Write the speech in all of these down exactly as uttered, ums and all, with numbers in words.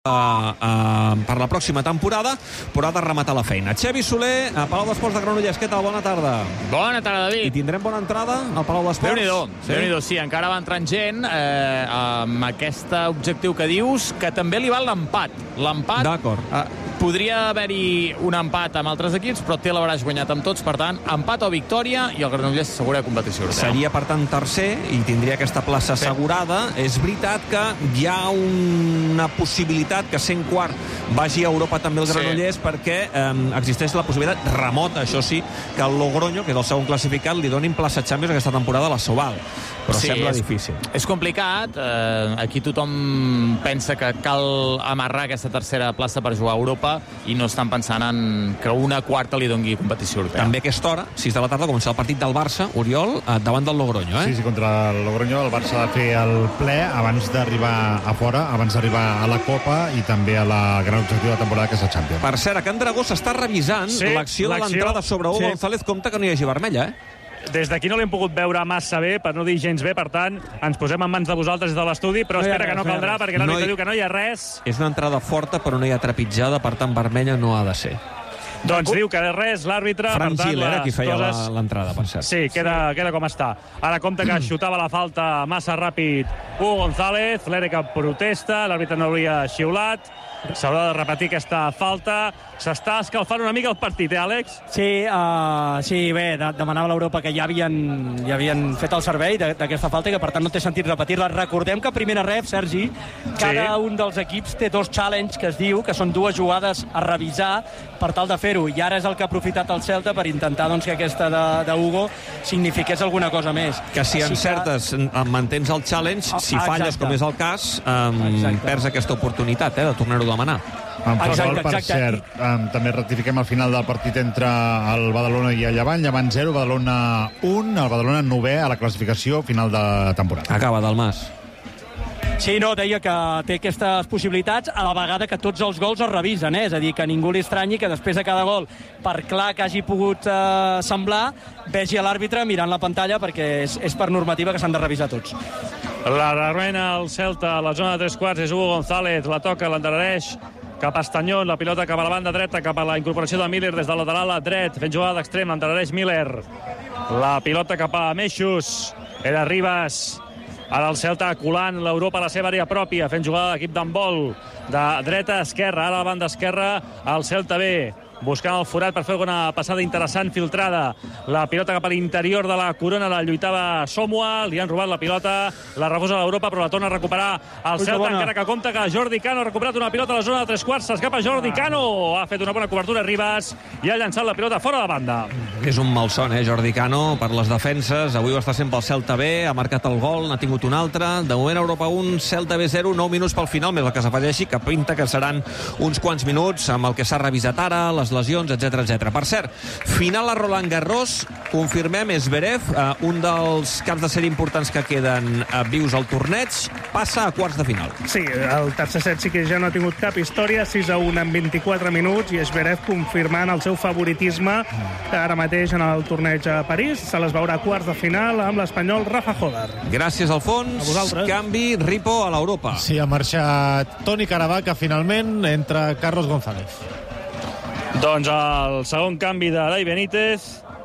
Uh, uh, per la pròxima temporada, però ha de rematar la feina. Xavi Soler, a Palau d'Esports de Granollers, què tal? Bona tarda. Bona tarda, David. I tindrem bona entrada al Palau d'Esports? Déu-n'hi-do, sí? Déu-n'hi-do, sí, encara va entrant gent eh, amb aquest objectiu que dius, que també li val l'empat. L'empat, d'acord. Eh, podria haver-hi un empat amb altres equips, però té l'hauràs guanyat amb tots, per tant, empat o victòria, i el Granollers s'assegura de competició europea. Seria, per tant, tercer i tindria aquesta plaça sí. assegurada. És veritat que hi ha una possibilitat que sent quart vagi a Europa també el Granollers, sí. perquè eh, existeix la possibilitat remota, això sí, que el Logroño, que és el segon classificat, li donin plaça Champions aquesta temporada a la Sobal. Però sí, sembla és, difícil. És complicat. Eh, aquí tothom pensa que cal amarrar aquesta tercera plaça per jugar a Europa i no estan pensant en que una quarta li doni competició europea. També a aquesta hora, sis de la tarda, comença el partit del Barça, Oriol, eh, davant del Logroño, eh? Sí, sí, contra el Logroño. El Barça ha de fer el ple abans d'arribar a fora, abans d'arribar a la Copa i també a la gran objectiu de la temporada, que és el Champions. Per cert, a Can Dragó s'està revisant sí, l'acció de l'entrada sobre Hugo sí. González. Compte que no hi hagi vermella, eh? Des d'aquí no l'hem pogut veure massa bé, per no dir gens bé, per tant, ens posem en mans de vosaltres des de l'estudi, però no espera res, que no caldrà, perquè l'àrbitre no hi... diu que no hi ha res. És una entrada forta, però no hi ha trepitjada, per tant, vermella no ha de ser. Doncs diu que res, l'àrbitre... Fran Gil era qui feia coses... l'entrada, per cert. Sí, queda, queda com està. Ara compta que xutava la falta massa ràpid Hugo González, l'Erica protesta, l'àrbitre no hauria xiulat, s'haurà de repetir aquesta falta. S'està escalfant una mica el partit, eh, Àlex? Sí, uh, sí, bé, de, demanava a l'Europa que ja havien, ja havien fet el servei d'aquesta falta i que, per tant, no té sentit repetir-la. Recordem que a primera ref, Sergi, cada sí. un dels equips té dos challenge, que es diu, que són dues jugades a revisar per tal de fer-ho, i ara és el que ha aprofitat el Celta per intentar doncs, que aquesta de, de Hugo signifiqués alguna cosa més. Que si encertes, que... mantens el challenge, si ah, falles, com és el cas, um, perds aquesta oportunitat eh, de tornar-ho a demanar. En futbol, exacte, per exacte. cert, um, també ratifiquem el final del partit entre el Badalona i el Llevant. Llevant zero, Badalona un, el Badalona novè a la classificació final de temporada. Acaba, Dalmas. Sí, no, deia que té aquestes possibilitats a la vegada que tots els gols es revisen, eh? És a dir, que ningú li estranyi que després de cada gol, per clar que hagi pogut eh, semblar, vegi a l'àrbitre mirant la pantalla, perquè és, és per normativa que s'han de revisar tots. La remena el Celta a la zona de tres quarts, és Hugo González, la toca, l'endarrereix cap a Estanyón, la pilota cap a la banda dreta, cap a la incorporació de Miller des del lateral a dret, fent jugada d'extrem, l'endarrereix Miller. La pilota cap a Meixos, era Ribas. Ara el Celta colant l'Europa a la seva àrea pròpia, fent jugada d'equip d'handbol de dreta a esquerra. Ara a la banda esquerra el Celta B, buscant el forat per fer una passada interessant filtrada. La pilota cap a l'interior de la corona, la lluitava Somua, li han robat la pilota, la refusa l'Europa, però la torna a recuperar el Celta, bona. Encara que compta que Jordi Cano ha recuperat una pilota a la zona de tres quarts, s'escapa Jordi Cano, ha fet una bona cobertura Ribas i ha llançat la pilota fora de banda. És un malson, eh, Jordi Cano, per les defenses. Avui ho està sempre el Celta B, ha marcat el gol, n'ha tingut un altre. De moment Europa un, Celta B zero, nou minuts pel final, més el que s'afegeixi, que pinta que seran uns quants minuts amb el que s'ha revisat ara, les lesions, etcètera, etcètera. Per cert, final a Roland Garros, confirmem, Zverev, eh, un dels caps de sèrie importants que queden eh, vius al torneig, passa a quarts de final. Sí, el tercer set sí que ja no ha tingut cap història, sis a un en vint-i-quatre minuts, i Zverev confirmant el seu favoritisme ara mateix en el torneig a París. Se les veurà a quarts de final amb l'espanyol Rafa Joder. Gràcies, Alfons. Canvi, Ripo a l'Europa. Sí, ha marxat Toni Caravaca finalment, entre Carlos González. Doncs el segon canvi de Dai Benítez.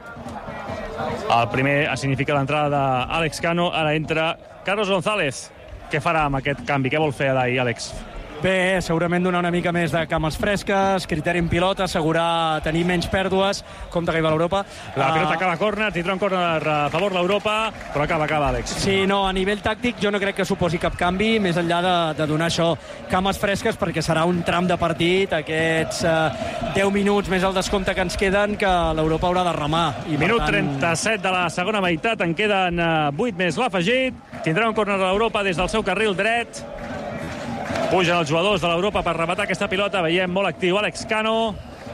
El primer significa l'entrada d'Àlex Cano. Ara entra Carlos González. Què farà amb aquest canvi? Què vol fer Dai, Àlex? Bé, segurament donar una mica més de cames fresques, criteri en pilota, assegurar tenir menys pèrdues. Compte que hi va l'Europa. La pilota uh... acaba a córner, tindrà un córner a favor l'Europa, però acaba, acaba, Àlex. Sí, no, a nivell tàctic jo no crec que suposi cap canvi, més enllà de, de donar això, cames fresques, perquè serà un tram de partit, aquests uh, deu minuts més el descompte que ens queden, que l'Europa haurà de remar. I, Minut tant... trenta-set de la segona meitat, en queden uh, vuit més l'afegit. Tindrà un córner a l'Europa des del seu carril dret. Pugen els jugadors de l'Europa per rematar aquesta pilota. Veiem molt actiu Àlex Cano,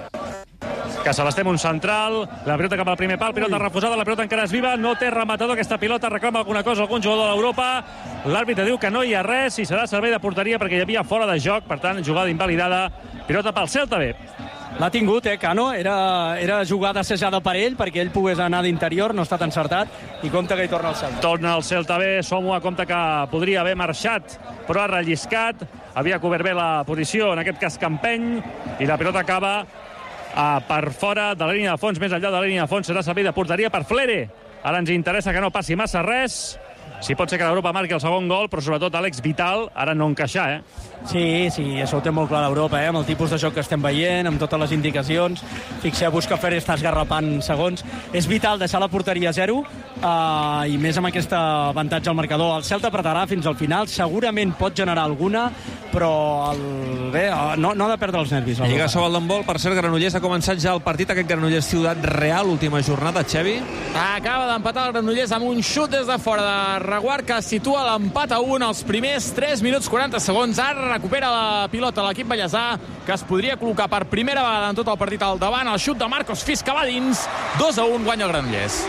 que se l'estem un central. La pilota cap al primer pal, pilota refusada, la pilota encara és viva, no té rematador aquesta pilota, reclama alguna cosa algun jugador de l'Europa. L'àrbitre diu que no hi ha res i serà servei de porteria perquè hi havia fora de joc, per tant, jugada invalidada. Pilota pel Celta B. L'ha tingut, eh, Cano? Era, era jugada assajada per ell, perquè ell pogués anar d'interior, no ha estat encertat, i compta que hi torna el Celta. Torna el Celta B, Somo a compte que podria haver marxat, però ha relliscat, havia cobert bé la posició, en aquest cas Campeny, i la pilota acaba uh, per fora de la línia de fons, més enllà de la línia de fons, serà servei de porteria per Flere. Ara ens interessa que no passi massa res, si pot ser que l'Europa marqui el segon gol, però sobretot Àlex Vital, ara no encaixar, eh? Sí, sí, això ho té molt clar l'Europa, eh? Amb el tipus de joc que estem veient, amb totes les indicacions. Fixeu-vos que Flere està esgarrapant segons. És vital deixar la porteria a zero, uh, i més amb aquest avantatge al marcador. El Celta apretarà fins al final, segurament pot generar alguna, però el... bé, no, no ha de perdre els nervis. Lliga Sobal d'handbol, per cert, Granollers ha començat ja el partit, aquest Granollers Ciutat Real, última jornada, Xevi. Acaba d'empatar el Granollers amb un xut des de fora de Reguard, que situa l'empat a un als primers tres minuts quaranta segons. Ara recupera la pilota l'equip ballesà, que es podria col·locar per primera vegada en tot el partit al davant. El xut de Marcos Fis que va dins, dos a un, guanya el Granollers.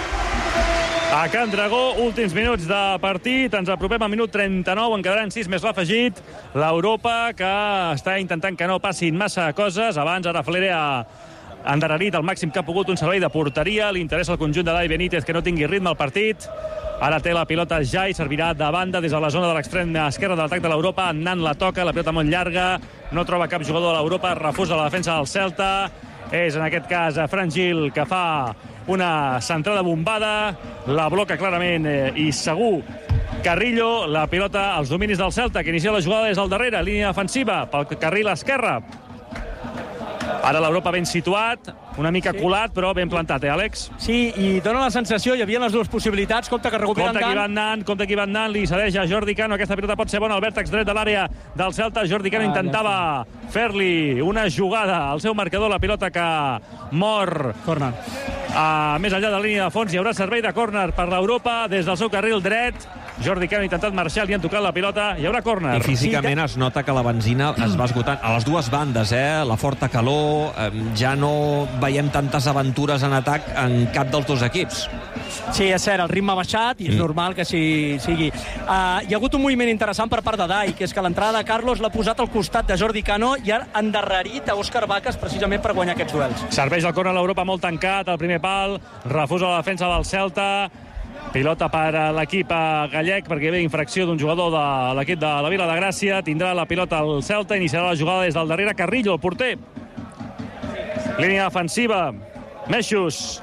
A Can Dragó, últims minuts de partit, ens apropem al minut trenta-nou, en quedaran sis més l'afegit. L'Europa, que està intentant que no passin massa coses. Abans, ara Flere ha endarrerit el màxim que ha pogut un servei de porteria. Li interessa al conjunt de Dai Benítez que no tingui ritme al partit. Ara té la pilota ja i servirà de banda des de la zona de l'extrem esquerra de l'atac de l'Europa. Nan la toca, la pilota molt llarga, no troba cap jugador de l'Europa, refusa la defensa del Celta. És en aquest cas Fran Gil que fa una centrada bombada, la bloca clarament eh, i segur Carrillo, la pilota als dominis del Celta, que inicia la jugada des del darrere, línia defensiva pel carril esquerre. Ara l'Europa ben situat, una mica sí. colat, però ben plantat, eh, Àlex? Sí, i dona la sensació, hi havia les dues possibilitats, compte que recuperen compte qui va anant, compte qui va anant, li cedeix a Jordi Cano, aquesta pilota pot ser bona al vèrtex dret de l'àrea del Celta. Jordi Cano ah, intentava ja fer-li una jugada al seu marcador, la pilota que mor corner. Uh, més enllà de la línia de fons, hi haurà servei de córner per l'Europa des del seu carril dret. Jordi Cano ha intentat marxar, li han tocat la pilota, hi haurà córner. I físicament es nota que la benzina es va esgotant a les dues bandes, eh? La forta calor, eh, ja no veiem tantes aventures en atac en cap dels dos equips. Sí, és cert, el ritme ha baixat i és mm. normal que així sigui. Uh, hi ha hagut un moviment interessant per part de Dai, que és que l'entrada de Carlos l'ha posat al costat de Jordi Cano i ha endarrerit a Òscar Vacas precisament per guanyar aquests duels. Serveix el córner a l'Europa molt tancat, al primer pal, refusa la defensa del Celta. Pilota per a l'equip gallec, perquè hi havia infracció d'un jugador de l'equip de la Vila de Gràcia. Tindrà la pilota al Celta, iniciarà la jugada des del darrere. Carrillo, el porter. Línia defensiva. Meixos.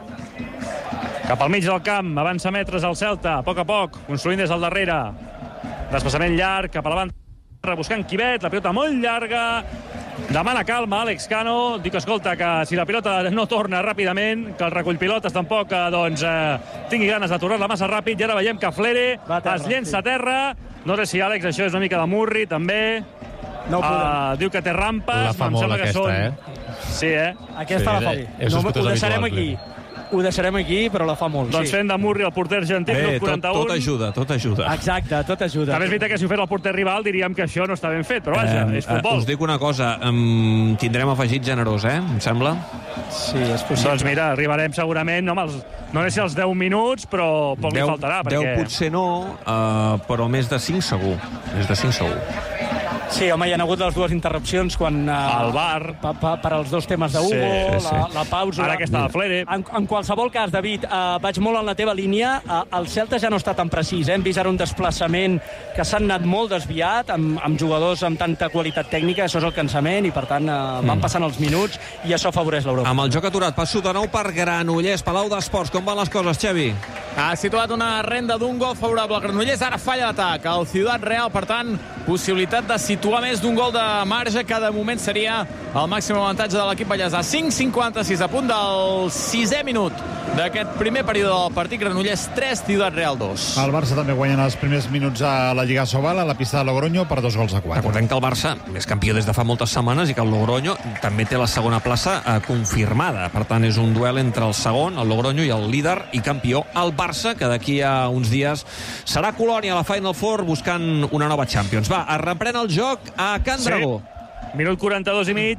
Cap al mig del camp, avança metres al Celta, a poc a poc, construint des del darrere. Desplaçament llarg, cap a la banda, buscant Quivet, la pilota molt llarga. Demana calma, Àlex Cano. Dic, escolta, que si la pilota no torna ràpidament, que el recull pilotes tampoc doncs, eh, tingui ganes d'aturar-la massa ràpid. I ara veiem que Flere terra, es llença sí. a terra. No sé si, Àlex, això és una mica de Murri, també. No uh, diu que té rampes. La fa molt aquesta, són... eh? Sí, eh? Aquesta sí, la fa bé. No, ho deixarem aquí. Ho deixarem aquí, però la fa molt. Doncs sí. fent de Murri el porter argentí, Bé, quaranta-u. Tot, tot ajuda, tot ajuda. Exacte, tot ajuda. També és veritat que si ho fes el porter rival diríem que això no està ben fet, però vaja, eh, és futbol. Eh, us dic una cosa, um, tindrem afegit generós, eh? Em sembla? Sí, és possible. Doncs mira, arribarem segurament, no, els, no sé si als deu minuts, però poc li faltarà. deu perquè... potser no, uh, però més de cinc segur. Més de cinc segur. Sí, home, hi ha hagut les dues interrupcions quan... Uh, el bar. Pa, pa, per als dos temes d'Hugo, sí, sí, sí. La, la pausa... Ara que està el Flere. En, en qualsevol cas, David, uh, vaig molt en la teva línia. Uh, el Celta ja no està tan precís. Eh? Hem vist ara un desplaçament que s'han anat molt desviat, amb, amb jugadors amb tanta qualitat tècnica. Això és el cansament i, per tant, uh, van passant els minuts i això afavoreix l'Europa. Amb el joc aturat, passo de nou per Granollers, Palau d'Esports. Com van les coses, Xavi? Ha situat una renda d'un gol favorable al Granollers. Ara falla l'atac. El Ciutat Real, per tant, possibilitat de situar més d'un gol de marge, que de moment seria el màxim avantatge de l'equip ballesà. cinc cinquanta-sis a punt del sisè minut d'aquest primer període del partit. Granollers tres, Ciutat Real dos. El Barça també guanya els primers minuts a la Lliga Sobal, a la pista de Logroño, per dos gols a quatre. Recordem que el Barça és campió des de fa moltes setmanes i que el Logroño també té la segona plaça eh, confirmada. Per tant, és un duel entre el segon, el Logroño, i el líder i campió, el Barça, que d'aquí a uns dies serà Colònia a la Final Four buscant una nova Champions. Va, es reprèn el joc a Can Dragó. Sí. Minut quaranta-dos i mig.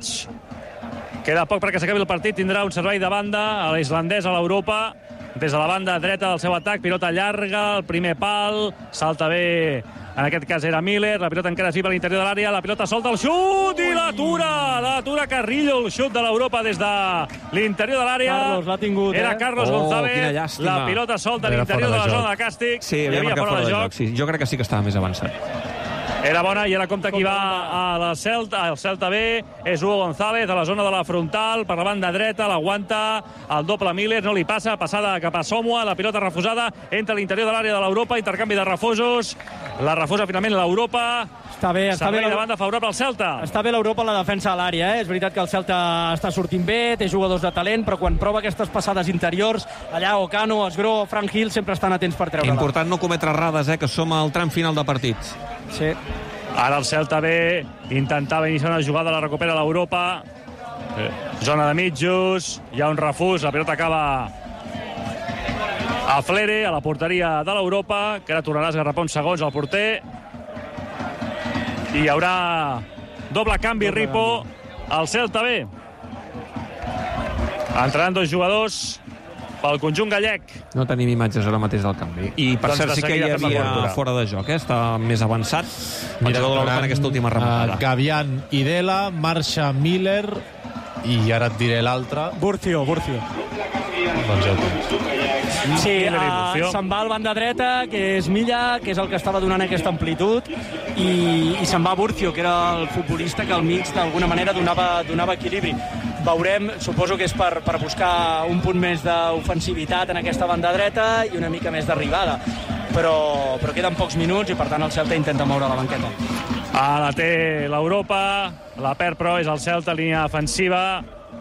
Queda poc perquè s'acabi el partit. Tindrà un servei de banda a l'islandès, a l'Europa, des de la banda dreta del seu atac. Pilota llarga, el primer pal. Salta bé en aquest cas era Miller, la pilota encara es viva a l'interior de l'àrea, la pilota solta el xut i l'atura, l'atura Carrillo, el xut de l'Europa des de l'interior de l'àrea. Carlos l'ha tingut, eh? Era Carlos Oh, González, quina llàstima. la pilota solta a Era l'interior fora de de la joc. zona de càstig. Sí, Hi havia havia marcat fora de joc. Sí, jo crec que sí que estava més avançat. Era bona i ara compta qui va a la Celta, el Celta B, és Hugo González a la zona de la frontal, per la banda dreta, l'aguanta el doble Miller, no li passa, passada cap a Somoa, la pilota refusada, entra a l'interior de l'àrea de l'Europa, intercanvi de refusos, la refusa finalment l'Europa, Està bé, està bé. servei de banda favorable al Celta. Està bé l'Europa en la defensa a l'àrea, eh? És veritat que el Celta està sortint bé, té jugadors de talent, però quan prova aquestes passades interiors, allà Ocano, Esgró, Frank Hill sempre estan atents per treure-la. Important no cometre errades, eh, que som al tram final de partit. Sí. Ara el Celta B intentava iniciar una jugada, la recupera l'Europa. Zona de mitjos, hi ha un refús, la pilota acaba a Flere, a la porteria de l'Europa, que ara tornarà a esgarrapar uns segons al porter. I hi haurà doble canvi, doble Ripo, al Celta B. Entraran dos jugadors pel conjunt gallec. No tenim imatges ara mateix del canvi. I, per Doncs cert, de sí que hi seguida fem la havia cobertura. fora de joc, eh? Està més avançat. El jugador de l'Europa en aquesta última remuntada. Uh, Gavian i Dela, marxa Miller, i ara et diré l'altre. Burcio, Burcio. Doncs ja ho tens. Sí, Miller i uh, Burcio. se'n va al banda dreta, que és Milla, que és el que estava donant aquesta amplitud, i, i se'n va Burcio, que era el futbolista que al mig d'alguna manera donava, donava equilibri. Veurem, suposo que és per, per buscar un punt més d'ofensivitat en aquesta banda dreta i una mica més d'arribada. Però, però queden pocs minuts i, per tant, el Celta intenta moure la banqueta. Ah, la té l'Europa, la perd però és el Celta, línia defensiva.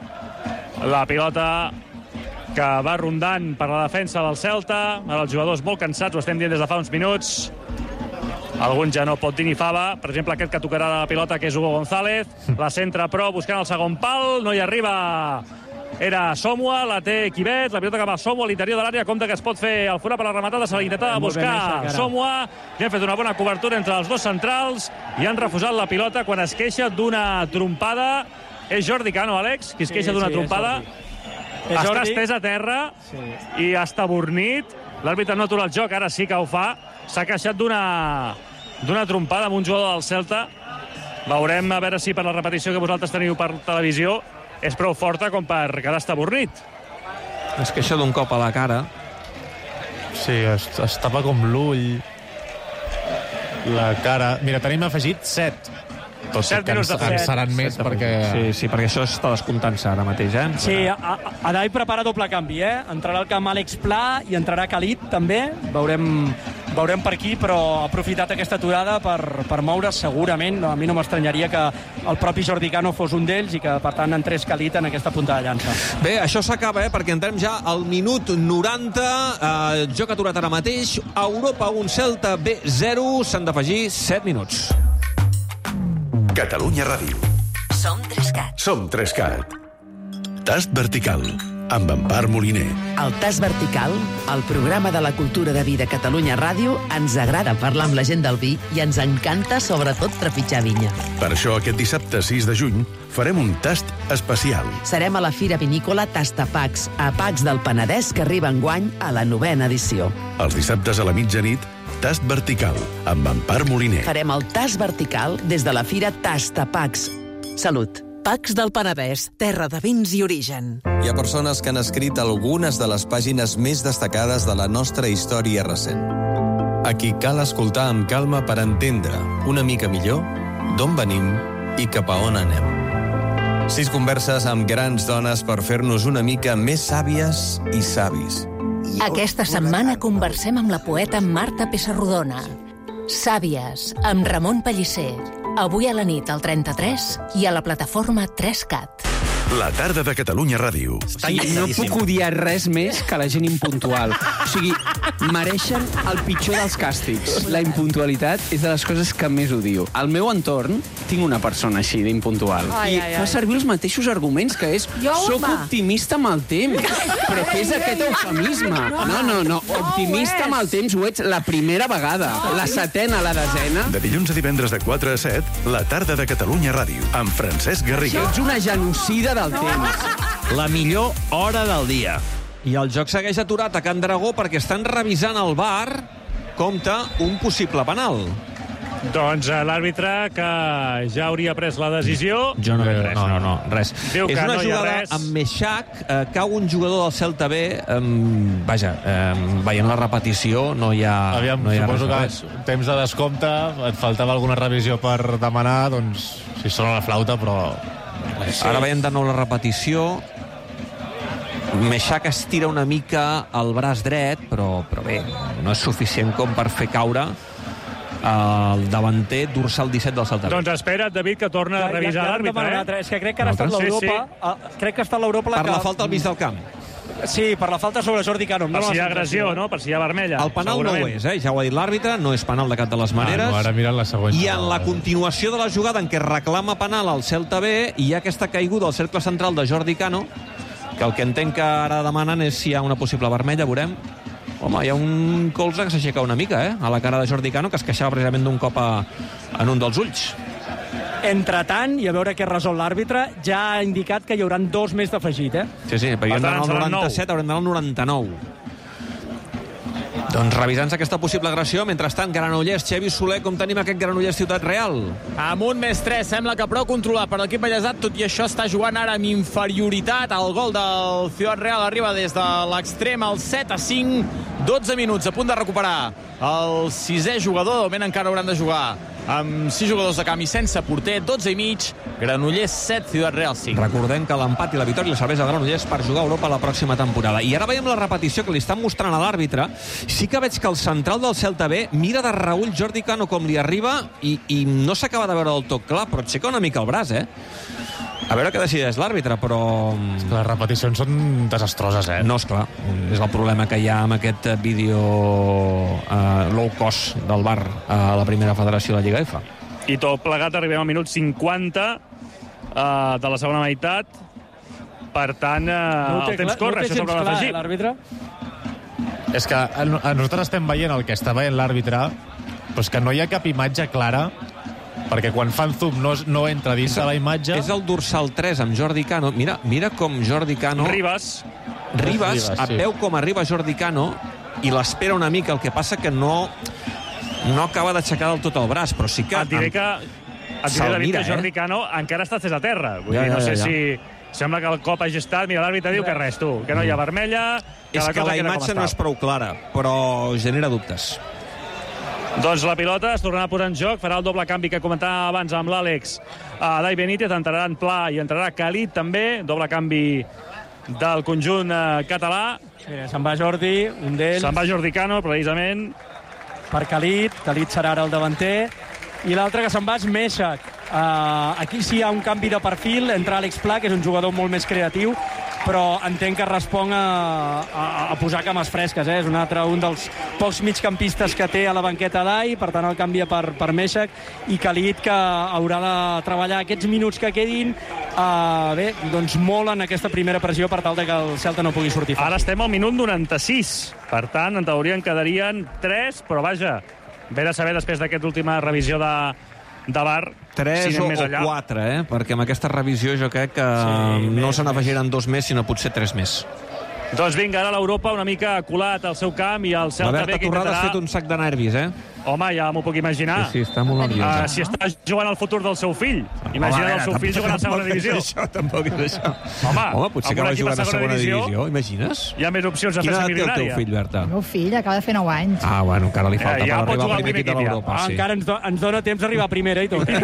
La pilota que va rondant per la defensa del Celta. Ara els jugadors molt cansats, ho estem dient des de fa uns minuts. Algun ja no pot dir ni fava. Per exemple, aquest que tocarà la pilota, que és Hugo González. La centra, però, buscant el segon pal. No hi arriba. Era Somoa, la té Quivet. La pilota que va a Somoa a l'interior de l'àrea. Compte que es pot fer el forat per la rematada. Se l'intentava buscar Somoa. Li han fet una bona cobertura entre els dos centrals i han refusat la pilota quan es queixa d'una trompada. És Jordi Cano, Àlex, qui es queixa Sí, d'una sí, trompada. És Està Jordi. estès a terra Sí. i està bornit. L'àrbitre no atura el joc, ara sí que ho fa. S'ha queixat d'una d'una trompada amb un jugador del Celta. Veurem a veure si per la repetició que vosaltres teniu per televisió és prou forta com per quedar estabornit. Es queixa d'un cop a la cara. Sí, es, es tapa com l'ull, la cara... Mira, tenim afegit set. Tot Set que minuts en, de en fet. seran més perquè... Sí, sí, perquè això està descomptant-se ara mateix, eh? Sí, a- a- Adai prepara doble canvi, eh? Entrarà al camp Àlex Pla i entrarà Khalid, també. Veurem, veurem per aquí, però ha aprofitat aquesta aturada per, per moure segurament. A mi no m'estranyaria que el propi Jordi Cano fos un d'ells i que, per tant, entrés Khalid en aquesta punta de llança. Bé, això s'acaba, eh? Perquè entrem ja al minut noranta. Eh, joc aturat ara mateix. Europa un, Celta B zero. S'han d'afegir set minuts. Catalunya Ràdio. Som Trescat. Som Trescat. Tast vertical, amb Empar Moliner. El Tast Vertical, el programa de la cultura de vi de Catalunya Ràdio, ens agrada parlar amb la gent del vi i ens encanta, sobretot, trepitjar vinya. Per això, aquest dissabte sis de juny, farem un tast especial. Serem a la Fira Vinícola Tastapacs, a Pacs del Penedès, que arriba enguany a la novena edició. Els dissabtes a la mitjanit, Tast vertical, amb Empar Moliner. Farem el Tast Vertical des de la Fira Tastapacs. Salut. Pacs del Penedès, terra de vins i origen. Hi ha persones que han escrit algunes de les pàgines més destacades de la nostra història recent. A qui cal escoltar amb calma per entendre una mica millor d'on venim i cap a on anem. Sis converses amb grans dones per fer-nos una mica més sàvies i savis. Aquesta setmana conversem amb la poeta Marta Pessarrodona. Sàvies, amb Ramon Pellicer. Avui a la nit al trenta-tres i a la plataforma tres cat. La tarda de Catalunya Ràdio. Sí, no puc odiar res més que la gent impuntual. O sigui, mereixen el pitjor dels càstigs. La impuntualitat és de les coses que més odio. Al meu entorn tinc una persona així d'impuntual. Ai, I ai, ai. fa servir els mateixos arguments, que és Jo, soc home. optimista amb el temps. Però què és aquest eufemisme? No, no, no. Optimista amb el temps ho ets la primera vegada. La setena, la desena. De dilluns a divendres de quatre a set, la tarda de Catalunya Ràdio, amb Francesc Garriga. Ets una genocida del temps. La millor hora del dia. I el joc segueix aturat a Can Dragó perquè estan revisant el V A R. Compte un possible penal. Doncs l'àrbitre, que ja hauria pres la decisió... Jo no veig res, no, no, no, res. Diu És que una no hi ha jugada res. amb Meixac, eh, cau un jugador del Celta B, eh, vaja, eh, veient la repetició no hi ha, Aviam, no hi ha suposo res, que res. temps de descompte, et faltava alguna revisió per demanar, doncs, si sona la flauta, però... Sí. Ara veiem de nou la repetició. Meixac estira una mica el braç dret, però, però bé, no és suficient com per fer caure el davanter dorsal disset del Celta B. Doncs espera't, David, que torna a revisar l'àrbitre. Eh? És que crec que ara ha estat l'Europa... Sí, sí. Crec que ha estat l'Europa... Per la falta al mig del camp. Sí, per la falta sobre Jordi Cano. Per si hi ha agressió, no? Per si hi ha vermella. El penal no ho és, eh? Ja ho ha dit l'àrbitre, no és penal de cap de les maneres. Ah, no, ara mirant la següent. I en la continuació de la jugada en què reclama penal al Celta B, hi ha aquesta caiguda al cercle central de Jordi Cano, que el que entenc que ara demanen és si hi ha una possible vermella, veurem. Home, hi ha un colze que s'aixeca una mica, eh? A la cara de Jordi Cano, que es queixava precisament d'un cop a, en un dels ulls. Entretant, i a veure què resol l'àrbitre, ja ha indicat que hi haurà dos més d'afegit, eh? Sí, sí, perquè haurem d'anar al noranta-set, haurem d'anar al noranta-nou. Doncs revisant-se aquesta possible agressió, mentrestant, Granollers, Xevi Soler, com tenim aquest Granollers Ciutat Real? Amb un més tres, sembla que prou controlat per l'equip ballesat, tot i això està jugant ara amb inferioritat. El gol del Ciutat Real arriba des de l'extrem al set a cinc, dotze minuts, a punt de recuperar el sisè jugador. De moment encara hauran de jugar amb sis jugadors de camp i sense porter, dotze i mig, Granollers set, Ciutat Real cinc. Recordem que l'empat i la victòria li serveix a Granollers per jugar a Europa la pròxima temporada. I ara veiem la repetició que li estan mostrant a l'àrbitre. Sí que veig que el central del Celta B mira de reull Jordi Cano com li arriba i, i no s'acaba de veure del tot clar, però aixeca una mica el braç, eh? A veure què decideix l'àrbitre, però... És que les repeticions són desastroses, eh? No, esclar. És el problema que hi ha amb aquest vídeo uh, low cost del V A R a la primera federació de la Lliga F. I tot plegat arribem al minut cinquanta uh, de la segona meitat. Per tant, uh, no el temps clar, corre, no això s'haurà d'afegir. Eh, l'àrbitre? És que a nosaltres estem veient el que està veient l'àrbitre, però és que no hi ha cap imatge clara, perquè quan fan zoom no, no entra dins de la imatge. És el dorsal tres amb Jordi Cano. Mira, mira com Jordi Cano... Ribas. Ribas, et sí. veu com arriba Jordi Cano i l'espera una mica, el que passa que no no acaba d'aixecar del tot el braç, però sí que... Et diré que, et diré, David, mira, que Jordi eh? Cano encara està a terra. Vull Ja, dir, no ja, sé ja, ja. si... Sembla que el cop hagi estat... Mira, l'àrbitre diu que res, tu, que no hi ha vermella... Que És la que cosa la queda com imatge no està. és prou clara, però genera dubtes. Doncs la pilota es tornarà a posar en joc, farà el doble canvi que comentava abans amb l'Àlex. A Dai Benítez entrarà en Pla i entrarà Khalid també, doble canvi del conjunt eh, català. Mira, se'n va Jordi, un d'ells. Se'n va Jordi Cano, precisament. Per Khalid, Khalid serà ara el davanter. I l'altre que se'n va és Meixac. Uh, aquí sí hi ha un canvi de perfil entre Àlex Pla, que és un jugador molt més creatiu, però entenc que respon a, a, a posar cames fresques, eh? És un altre, un dels pocs migcampistes que té a la banqueta d'Ai, per tant el canvia per, per Meixac, i Khalid, que haurà de treballar aquests minuts que quedin, uh, bé, doncs molt en aquesta primera pressió per tal de que el Celta no pugui sortir fàcil. Ara estem al minut noranta-sis, per tant, en teoria en quedarien tres, però vaja, ve de saber després d'aquesta última revisió de, de V A R tres si o, més o allà. quatre, eh? Perquè amb aquesta revisió jo crec que Sí, no més, se n'afegiran dos més, sinó potser tres més. Doncs vinga, ara l'Europa una mica colat al seu camp i el La Celta Berta B que Torrada intentarà... ha fet un sac de nervis, eh? Home, ja m'ho puc imaginar. Sí, sí, està molt nerviosa. Uh, si està jugant al futur del seu fill. Imagina el seu fill jugant a segona divisió. Això, tampoc és això. Home, Home potser amb un acaba equip a jugant a segona segona divisió, divisió, imagines? Hi ha més opcions de Quina fer-se edat té el milionària. teu fill, Berta? El meu fill acaba de fer nou anys. Ah, bueno, encara li falta Eh, ja per pot arribar jugar al al primer primer equip de equip, ja. l'Europa. Ah, Sí. encara ens, do, ens dona temps d'arribar a primera i tot.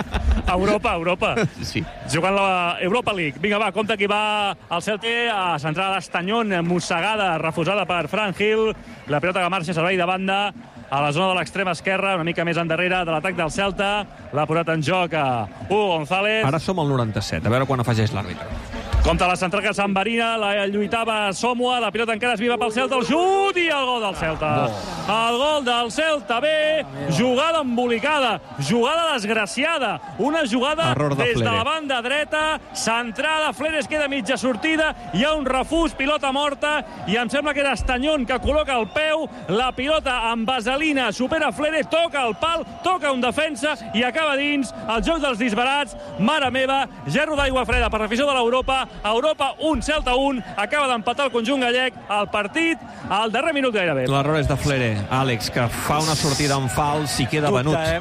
Europa, Europa. Sí. Jugant la Europa League. Vinga, va, compte qui va al Celta, a centrar l'Estanyón, mossegada, refusada per Fran Gil. La pilota que marxa servei de banda a la zona de l'extrema esquerra, una mica més endarrere de l'atac del Celta. L'ha posat en joc a Hugo González. Ara som al noranta-set, a veure quan afegeix l'àrbitre. Compte la central que s'enverina, la lluitava Somua, la pilota encara es viva pel Celta, el xut i el gol del Celta. El gol del Celta B, jugada embolicada, jugada desgraciada, una jugada Error de des de Flere. la banda dreta, centrada, Flere es queda mitja sortida, hi ha un refús, pilota morta, i em sembla que era Estanyón que col·loca el peu, la pilota amb vaselina supera Flere, toca el pal, toca un defensa i acaba dins el joc dels disbarats. Mare meva, gerro d'aigua freda per l'afició de l'Europa. Europa un, Celta un, acaba d'empatar el conjunt gallec al partit al darrer minut gairebé. L'error és de Flere, Àlex, que fa una sortida en fals i queda Dubte, venut. eh?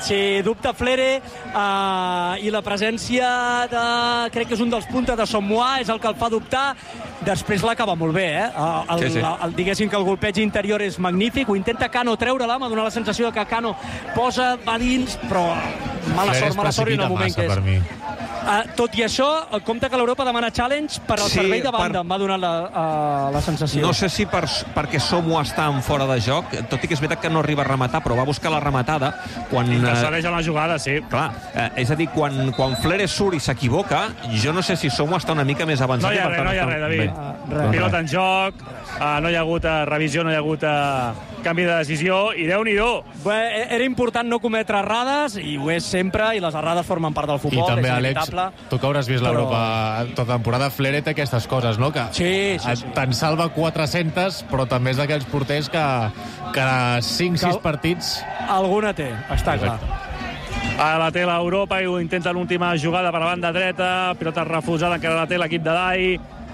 Sí, dubta Flere uh, i la presència de... crec que és un dels puntes de Somoa, és el que el fa dubtar. Després l'acaba molt bé, eh? El, sí, sí. El, el, diguéssim que el golpeig interior és magnífic, ho intenta Cano treure-la, m'ha donat la sensació que Cano posa, va dins, però mala sort, mala sort i en el moment que és. Per mi. Uh, tot i això, compte que l'Europa demana challenge per al Sí, servei de banda, per- em va donar la, uh, la sensació. No sé si per, perquè Somo està en fora de joc, tot i que és veritat que no arriba a rematar, però va buscar la rematada quan... Intercedeix en la jugada, sí. Clar, eh, és a dir, quan, quan Flere surt i s'equivoca, jo no sé si Somo està una mica més avançat. No hi ha i per res, tant no hi ha està- res, David. Bé. res. Pilota en joc, uh, no hi ha hagut uh, revisió, no hi ha hagut uh, canvi de decisió, i Déu-n'hi-do. Bé, era important no cometre errades, i ho és sempre, i les errades formen part del I futbol, també, és Àlex, inevitable. tu que hauràs vist Però- l'Europa tota temporada, Flere té aquestes coses, no? Que Sí, sí, sí. te'n salva quatre-centes, però també és d'aquells porters que cada cinc sis Cal- partits... Alguna té, està clar. Ara la té l'Europa i ho intenta l'última jugada per la banda dreta, pilota refusada, encara la té l'equip de Dai.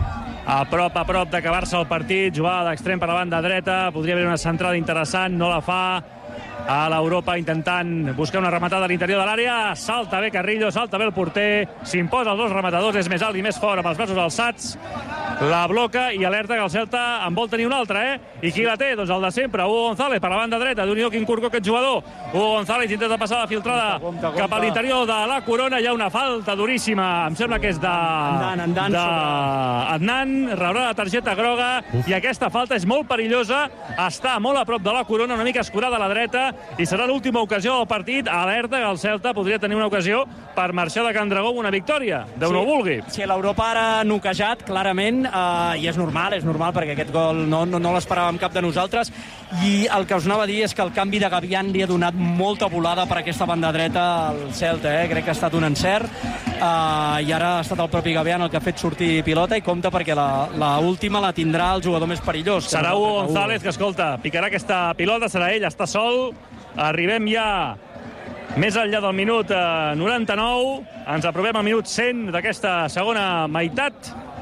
A prop, a prop d'acabar-se el partit, jugada d'extrem per la banda dreta, podria haver una centrada interessant, no la fa. A l'Europa intentant buscar una rematada a l'interior de l'àrea, salta bé Carrillo, salta bé el porter, s'imposa els dos rematadors, és més alt i més fort amb els braços alçats, la bloca i alerta que el Celta en vol tenir un altre, eh? I qui la té? Doncs el de sempre, Hugo González, per la banda dreta, d'un quin curcó aquest jugador. Hugo González intenta passar la filtrada compte, compte. cap a l'interior de la Corona, hi ha una falta duríssima, em sembla que és de... Andan, Andan de sobre- Adnan, rebrà la targeta groga, i aquesta falta és molt perillosa, està molt a prop de la Corona, una mica escurada a la dreta, i serà l'última ocasió del partit. Alerta que el Celta podria tenir una ocasió per marxar de Can Dragó amb una victòria. Déu no ho vulgui. Sí, l'Europa ara ha noquejat, clarament, eh, i és normal, és normal, perquè aquest gol no, no, no l'esperàvem cap de nosaltres, i el que us anava a dir és que el canvi de Gavián li ha donat molta volada per aquesta banda dreta al Celta, eh? Crec que ha estat un encert, eh, i ara ha estat el propi Gavián el que ha fet sortir pilota, i compte perquè la, la última la tindrà el jugador més perillós. que Serà no és el Hugo Hugo. González, que, escolta, picarà aquesta pilota, serà ell, està sol. Arribem ja més enllà del minut eh, noranta-nou. Ens aprovem al minut cent d'aquesta segona meitat.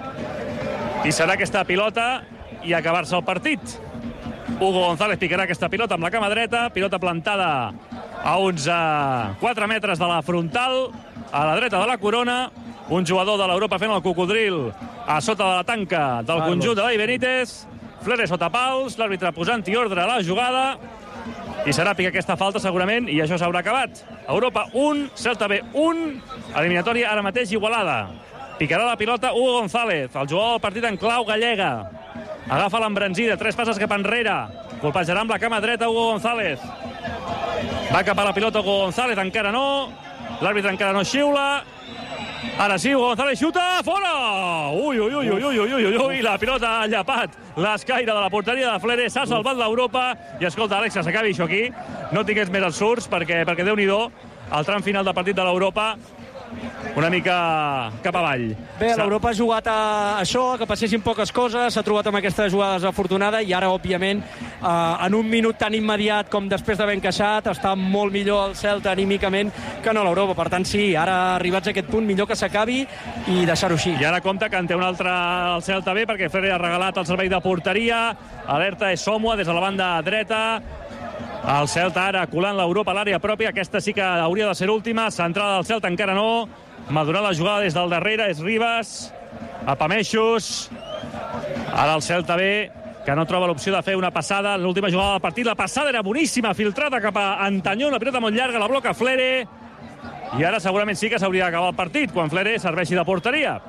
I serà aquesta pilota i acabar-se el partit. Hugo González picarà aquesta pilota amb la cama dreta, pilota plantada a uns eh, quatre metres de la frontal, a la dreta de la Corona. Un jugador de l'Europa fent el cocodril a sota de la tanca del Carlos. conjunt de Dai Benítez. Flere sota pals, l'àrbitre posant-hi ordre a la jugada. I serà picar aquesta falta segurament, i això s'haurà acabat. Europa un, Celta B un, eliminatòria ara mateix igualada. Picarà la pilota Hugo González, el jugador del partit en clau gallega. Agafa l'embranzida, tres passes cap enrere. Colpejarà amb la cama dreta Hugo González. Va cap a la pilota Hugo González, encara no. L'àrbitre encara no xiula. Ara sí, Hugo González xuta, fora! Ui, ui, ui, ui, ui, ui, ui, ui, la pilota ha llapat l'escaire de la porteria de Flere, s'ha salvat l'Europa, i escolta, Àlex, que s'acabi això aquí, no tingués més els surts, perquè, perquè Déu-n'hi-do, el tram final del partit de l'Europa, una mica cap avall. Bé, l'Europa ha jugat a això, que passessin poques coses, s'ha trobat amb aquesta jugada desafortunada, i ara, òbviament, eh, en un minut tan immediat com després d'haver encaixat, està molt millor el Celta anímicament que no l'Europa. Per tant, sí, ara arribats a aquest punt, millor que s'acabi i deixar-ho així. I ara compta que en té un altre el Celta B, perquè Flere ha regalat el servei de porteria. Alerta és Somoa des de la banda dreta. El Celta ara colant l'Europa a l'àrea pròpia. Aquesta sí que hauria de ser l'última. Centrada del Celta encara no. Madurar la jugada des del darrere és Ribas. Apameixos. Ara el Celta B, que no troba l'opció de fer una passada. L'última jugada del partit. La passada era boníssima, filtrada cap a Antanyó. Una pilota molt llarga, la bloca Flere. I ara segurament sí que s'hauria d'acabar el partit, quan Flere serveixi de porteria.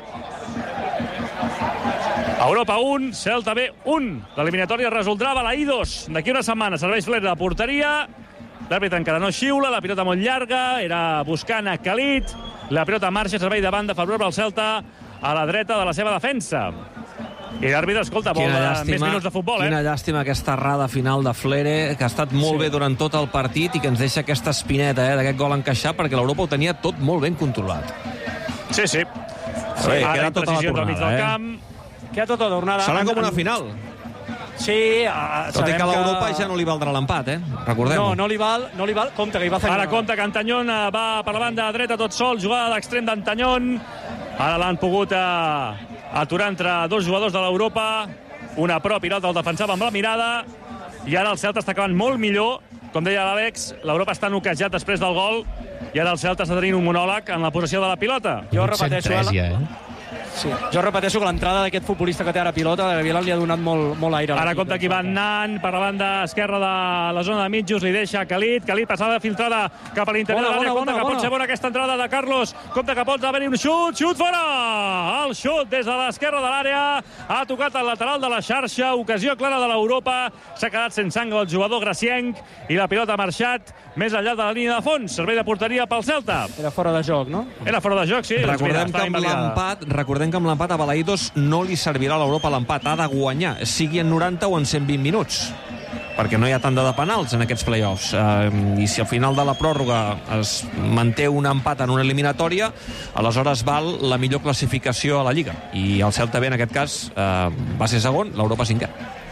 Europa un, Celta B un. L'eliminatòria es resoldrà a la I dos. D'aquí una setmana serveix Flere de porteria. L'àrbitre encara no xiula, la pilota molt llarga, era buscant a Khalid. La pilota marxa, servei de banda, favorable al Celta a la dreta de la seva defensa. I l'àrbitre, escolta, vol més minuts de futbol, eh? Quina llàstima aquesta errada final de Flere, que ha estat molt sí. bé durant tot el partit i que ens deixa aquesta espineta eh, d'aquest gol encaixat, perquè l'Europa ho tenia tot molt ben controlat. Sí, sí. sí Ara queda tota la al mig del tornada, camp. eh? Queda tota la tornada. Serà com una final. Sí, uh, tot i que a l'Europa que... ja no li valdrà l'empat, eh? Recordem-ho. No, no li val, no li val. Compte que hi va fer... Ara compta que Antanyón va per la banda dreta tot sol, jugada d'extrem d'Antanyón. Ara l'han pogut uh, aturar entre dos jugadors de l'Europa. Una prop i l'altra el defensava amb la mirada. I ara el Celta està acabant molt millor com deia l'Àlex, l'Europa està noquejat després del gol i ara el Celta està tenint un monòleg en la possessió de la pilota. Jo repeteixo, cent tres ja, eh? Sí. Jo repeteixo que l'entrada d'aquest futbolista que té ara pilota de Gavilán li ha donat molt, molt aire. Ara compta qui va anant per la banda esquerra de la zona de mitjos, li deixa Khalid, Khalid passada filtrada cap a l'interior de l'àrea, compta que pot ser bona aquesta entrada de Carlos, compta que pot haver-hi un xut, xut fora! El xut des de l'esquerra de l'àrea, ha tocat el lateral de la xarxa, ocasió clara de l'Europa, s'ha quedat sense angle el jugador gracienc i la pilota ha marxat més enllà de la línia de fons, servei de porteria pel Celta. Era fora de joc, no? Era fora de joc, sí. Recordem que amb l'empat, recordem que amb l'empat a Balaïdos no li servirà a l'Europa l'empat, ha de guanyar, sigui en noranta o en cent vint minuts, perquè no hi ha tanda de penals en aquests play-offs. Eh, I si al final de la pròrroga es manté un empat en una eliminatòria, aleshores val la millor classificació a la Lliga. I el Celta B, en aquest cas, eh, va ser segon, l'Europa cinquè.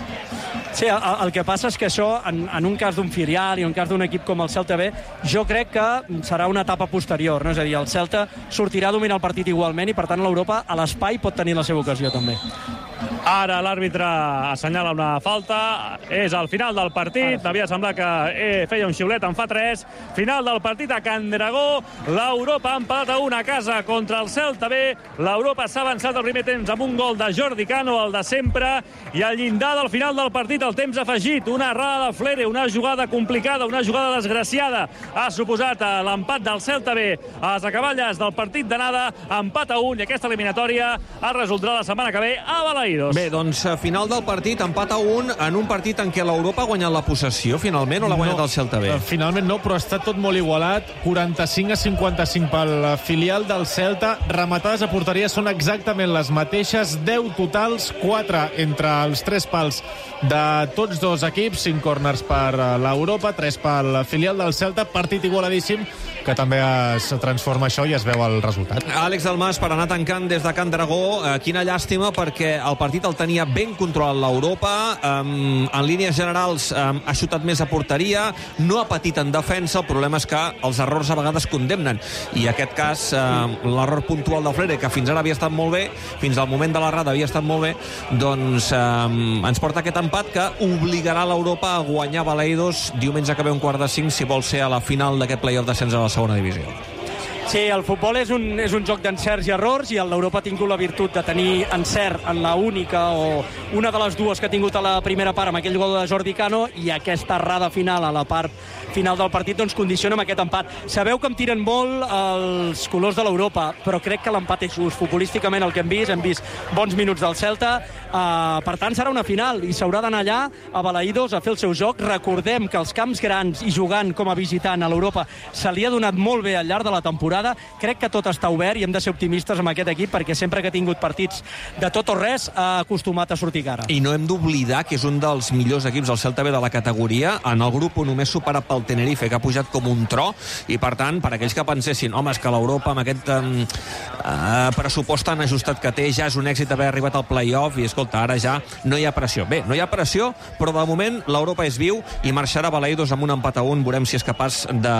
Sí, el, el que passa és que això, en, en un cas d'un filial i en un cas d'un equip com el Celta B, jo crec que serà una etapa posterior, no? És a dir, el Celta sortirà a dominar el partit igualment i, per tant, l'Europa a l'espai pot tenir la seva ocasió, també. Ara l'àrbitre assenyala una falta, és al final del partit, m'havia semblat que eh, feia un xiulet, en fa tres, final del partit a Can Dragó, l'Europa ha empatat a una a casa contra el Celta B, l'Europa s'ha avançat al primer temps amb un gol de Jordi Cano, el de sempre, i al llindar del final del partit el temps afegit, una errada de Flere, una jugada complicada, una jugada desgraciada, ha suposat l'empat del Celta B a les acaballes del partit d'anada, empat a un, i aquesta eliminatòria es resoldrà la setmana que ve a Balaïdos. Bé, doncs, final del partit, empat a un, en un partit en què l'Europa ha guanyat la possessió, finalment, o l'ha guanyat no, el Celta B? Finalment no, però està tot molt igualat. quaranta-cinc a cinquanta-cinc pel filial del Celta. Rematades a porteria són exactament les mateixes, deu totals, quatre entre els tres pals de tots dos equips, cinc corners per l'Europa, tres pel filial del Celta, partit igualadíssim, que també es transforma això i es veu el resultat. Àlex Dalmas, per anar tancant des de Can Dragó, eh, quina llàstima, perquè el partit el tenia ben controlat l'Europa, eh, en línies generals eh, ha xutat més a porteria, no ha patit en defensa, el problema és que els errors a vegades condemnen, i aquest cas, eh, l'error puntual del Flere, que fins ara havia estat molt bé, fins al moment de l'errada havia estat molt bé, doncs eh, ens porta aquest empat que obligarà l'Europa a guanyar Balaïdos diumenge que ve un quart de cinc si vol ser a la final d'aquest play-off d'ascens a la segona divisió. Sí, el futbol és un, és un joc d'encerts i errors, i l'Europa ha tingut la virtut de tenir encert en la única o una de les dues que ha tingut a la primera part amb aquell gol de Jordi Cano, i aquesta errada final a la part final del partit doncs condiciona amb aquest empat. Sabeu que em tiren molt els colors de l'Europa, però crec que l'empat és just. Futbolísticament el que hem vist, hem vist bons minuts del Celta, uh, per tant serà una final i s'haurà d'anar allà a Balaïdos a fer el seu joc. Recordem que els camps grans i jugant com a visitant a l'Europa se li ha donat molt bé al llarg de la temporada. Crec que tot està obert i hem de ser optimistes amb aquest equip, perquè sempre que ha tingut partits de tot o res ha acostumat a sortir cara. I no hem d'oblidar que és un dels millors equips del Celta B de la categoria, en el grup només superat pel Tenerife, que ha pujat com un tro, i per tant, per aquells que pensessin, home, és que l'Europa amb aquest eh, pressupost tan ajustat que té ja és un èxit haver arribat al play-off, i escolta, ara ja no hi ha pressió. Bé, no hi ha pressió, però de moment l'Europa és viu i marxarà a Balaïdos amb un empat a un. Veurem si és capaç de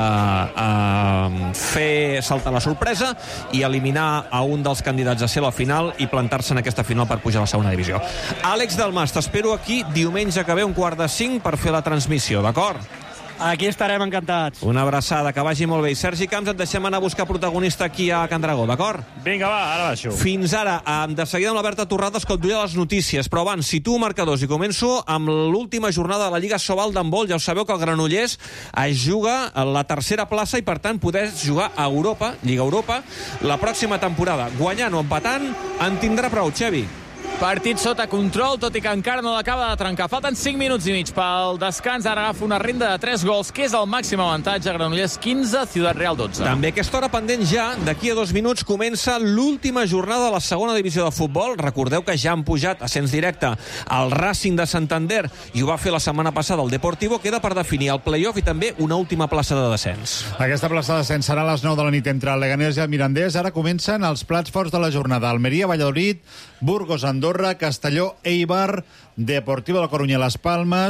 eh, fer saltar la sorpresa i eliminar a un dels candidats a ser a la final i plantar-se en aquesta final per pujar a la segona divisió. Àlex Dalmas, t'espero aquí diumenge que ve un quart de cinc per fer la transmissió, d'acord? Aquí estarem encantats. Una abraçada, que vagi molt bé. I Sergi Camps, et deixem anar a buscar protagonista aquí a Can Dragó, d'acord? Vinga, va, ara baixo. Fins ara, de seguida amb la Berta Torrades, que et duia les notícies, però abans, situo marcadors i començo amb l'última jornada de la Lliga Sobal d'handbol. Ja ho sabeu que el Granollers es juga a la tercera plaça i, per tant, poder jugar a Europa, Lliga Europa, la pròxima temporada. Guanyant o empatant, en tindrà prou, Xevi. Partit sota control, tot i que encara no l'acaba de trencar. Falten cinc minuts i mig pel descans. Ara agafa una renda de tres gols, que és el màxim avantatge. Granollers quinze, Ciutat Real dotze. També aquesta hora pendent ja, d'aquí a dos minuts comença l'última jornada de la segona divisió de futbol. Recordeu que ja han pujat ascens directe al Racing de Santander i ho va fer la setmana passada el Deportivo. Queda per definir el play-off i també una última plaça de descens. Aquesta plaça de descens serà a les nou de la nit entre el Leganés i el Mirandés. Ara comencen els plats forts de la jornada. Almeria, Valladolid, Burgos, Andorra, Castelló, Eibar, Deportivo de la Coruña, Las Palmas,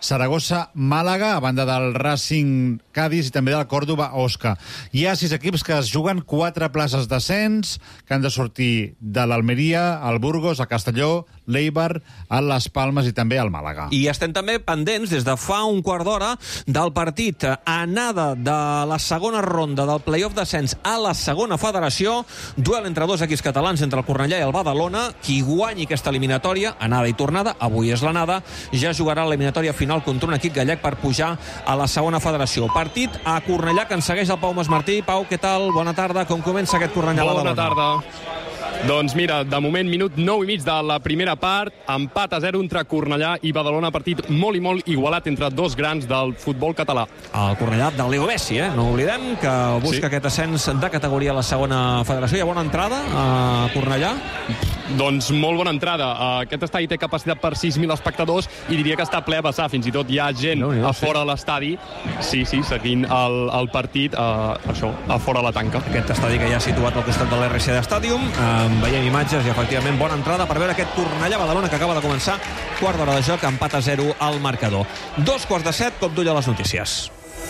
Saragossa-Màlaga, a banda del Racing-Cádiz i també del Còrdova-Osca. Hi ha sis equips que es juguen quatre places d'ascens, que han de sortir de l'Almeria, el Burgos, el Castelló, l'Eibar, el Las Palmes i també el Màlaga. I estem també pendents des de fa un quart d'hora del partit anada de la segona ronda del play-off d'ascens a la segona federació, duel entre dos equips catalans, entre el Cornellà i el Badalona. Qui guanyi aquesta eliminatòria, anada i tornada, avui és l'anada, ja jugarà l'eliminatòria final contra un equip gallec per pujar a la segona federació. Partit a Cornellà que ens segueix el Pau Masmartí. Pau, què tal? Bona tarda. Com comença aquest Cornellà-Badalona? Bona tarda. Doncs mira, de moment, minut nou i mig de la primera part, empat a zero entre Cornellà i Badalona, partit molt i molt igualat entre dos grans del futbol català. El Cornellà del Leo Messi, eh? No oblidem que busca sí. aquest ascens de categoria a la segona federació. Hi ha bona entrada a Cornellà? Doncs molt bona entrada. Aquest estadi té capacitat per sis mil espectadors i diria que està ple a vessar. Fins i tot hi ha gent no, no, a fora sí. de l'estadi. Sí, sí, seguint el, el partit, eh, això, a fora la tanca. Aquest estadi que ja ha situat al costat de l'R C D Stadium. Eh, veiem imatges i, efectivament, bona entrada per veure aquest Cornellà-Badalona que acaba de començar. Quart d'hora de joc, empat a zero al marcador. Dos quarts de set, cop d'ull a les notícies.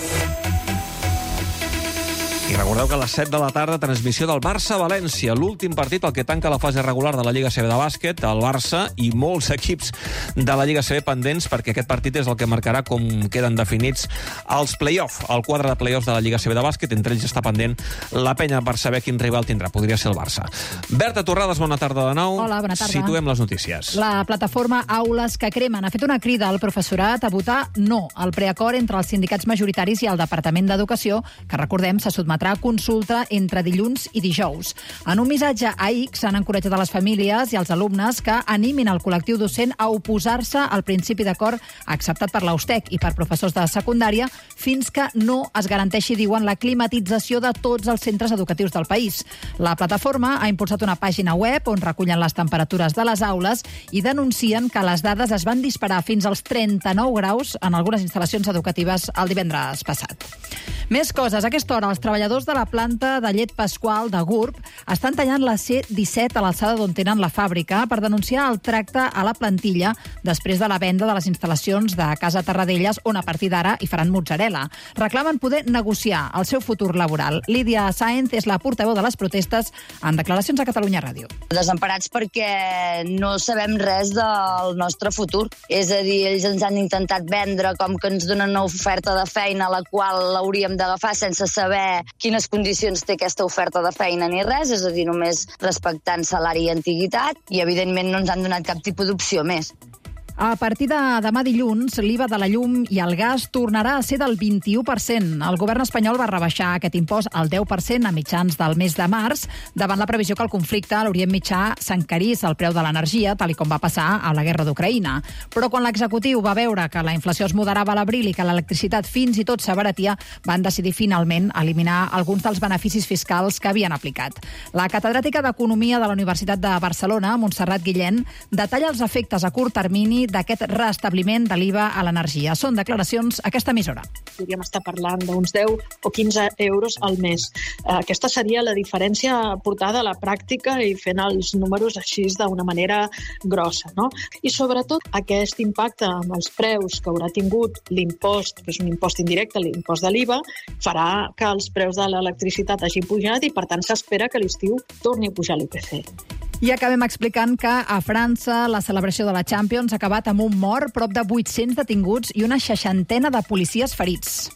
I recordeu que a les set de la tarda, transmissió del Barça-València, l'últim partit, el que tanca la fase regular de la Lliga C B de bàsquet, el Barça i molts equips de la Lliga C B pendents, perquè aquest partit és el que marcarà com queden definits els play-off, el quadre de play-offs de la Lliga C B de bàsquet. Entre ells està pendent la penya per saber quin rival tindrà. Podria ser el Barça. Berta Torrades, bona tarda de nou. Hola, bona tarda. Situem les notícies. La plataforma Aules que Cremen ha fet una crida al professorat a votar no al preacord entre els sindicats majoritaris i el Departament d'Educació, que, recordem, se sotmetrà a consulta entre dilluns i dijous. En un missatge a X han encoratjat a les famílies i als alumnes que animin el col·lectiu docent a oposar-se al principi d'acord acceptat per l'Austec i per professors de secundària fins que no es garanteixi, diuen, la climatització de tots els centres educatius del país. La plataforma ha impulsat una pàgina web on recullen les temperatures de les aules i denuncien que les dades es van disparar fins als trenta-nou graus en algunes instal·lacions educatives el divendres passat. Més coses. A aquesta hora, els treballadors de la planta de llet Pasqual de Gurb estan tallant la C disset a l'alçada d'on tenen la fàbrica per denunciar el tracte a la plantilla després de la venda de les instal·lacions de Casa Tarradellas, on a partir d'ara hi faran mozzarella. Reclamen poder negociar el seu futur laboral. Lídia Sáenz és la portaveu de les protestes en declaracions a Catalunya Ràdio. Desemparats perquè no sabem res del nostre futur. És a dir, ells ens han intentat vendre com que ens donen una oferta de feina a la qual l'hauríem d'agafar sense saber quines condicions té aquesta oferta de feina ni res, és a dir, només respectant salari i antiguitat, i evidentment no ens han donat cap tipus d'opció més. A partir de demà dilluns, l'I V A de la llum i el gas tornarà a ser del vint-i-u per cent. El govern espanyol va rebaixar aquest impost al deu per cent a mitjans del mes de març, davant la previsió que el conflicte a l'Orient Mitjà s'encarís el preu de l'energia, tal i com va passar a la guerra d'Ucraïna. Però quan l'executiu va veure que la inflació es moderava a l'abril i que l'electricitat fins i tot s'abaratia, van decidir finalment eliminar alguns dels beneficis fiscals que havien aplicat. La catedràtica d'Economia de la Universitat de Barcelona, Montserrat Guillén, detalla els efectes a curt termini d'aquest restabliment de l'I V A a l'energia. Són declaracions a aquesta emissora. Podríem estar parlant d'uns deu o quinze euros al mes. Aquesta seria la diferència portada a la pràctica i fent els números així d'una manera grossa, no? I sobretot aquest impacte amb els preus que haurà tingut l'impost, que és un impost indirecte, l'impost de l'I V A, farà que els preus de l'electricitat hagin pujat i per tant s'espera que a l'estiu torni a pujar l'I P C. I acabem explicant que a França la celebració de la Champions ha acabat amb un mort, prop de vuit-cents detinguts i una seixantena de policies ferits.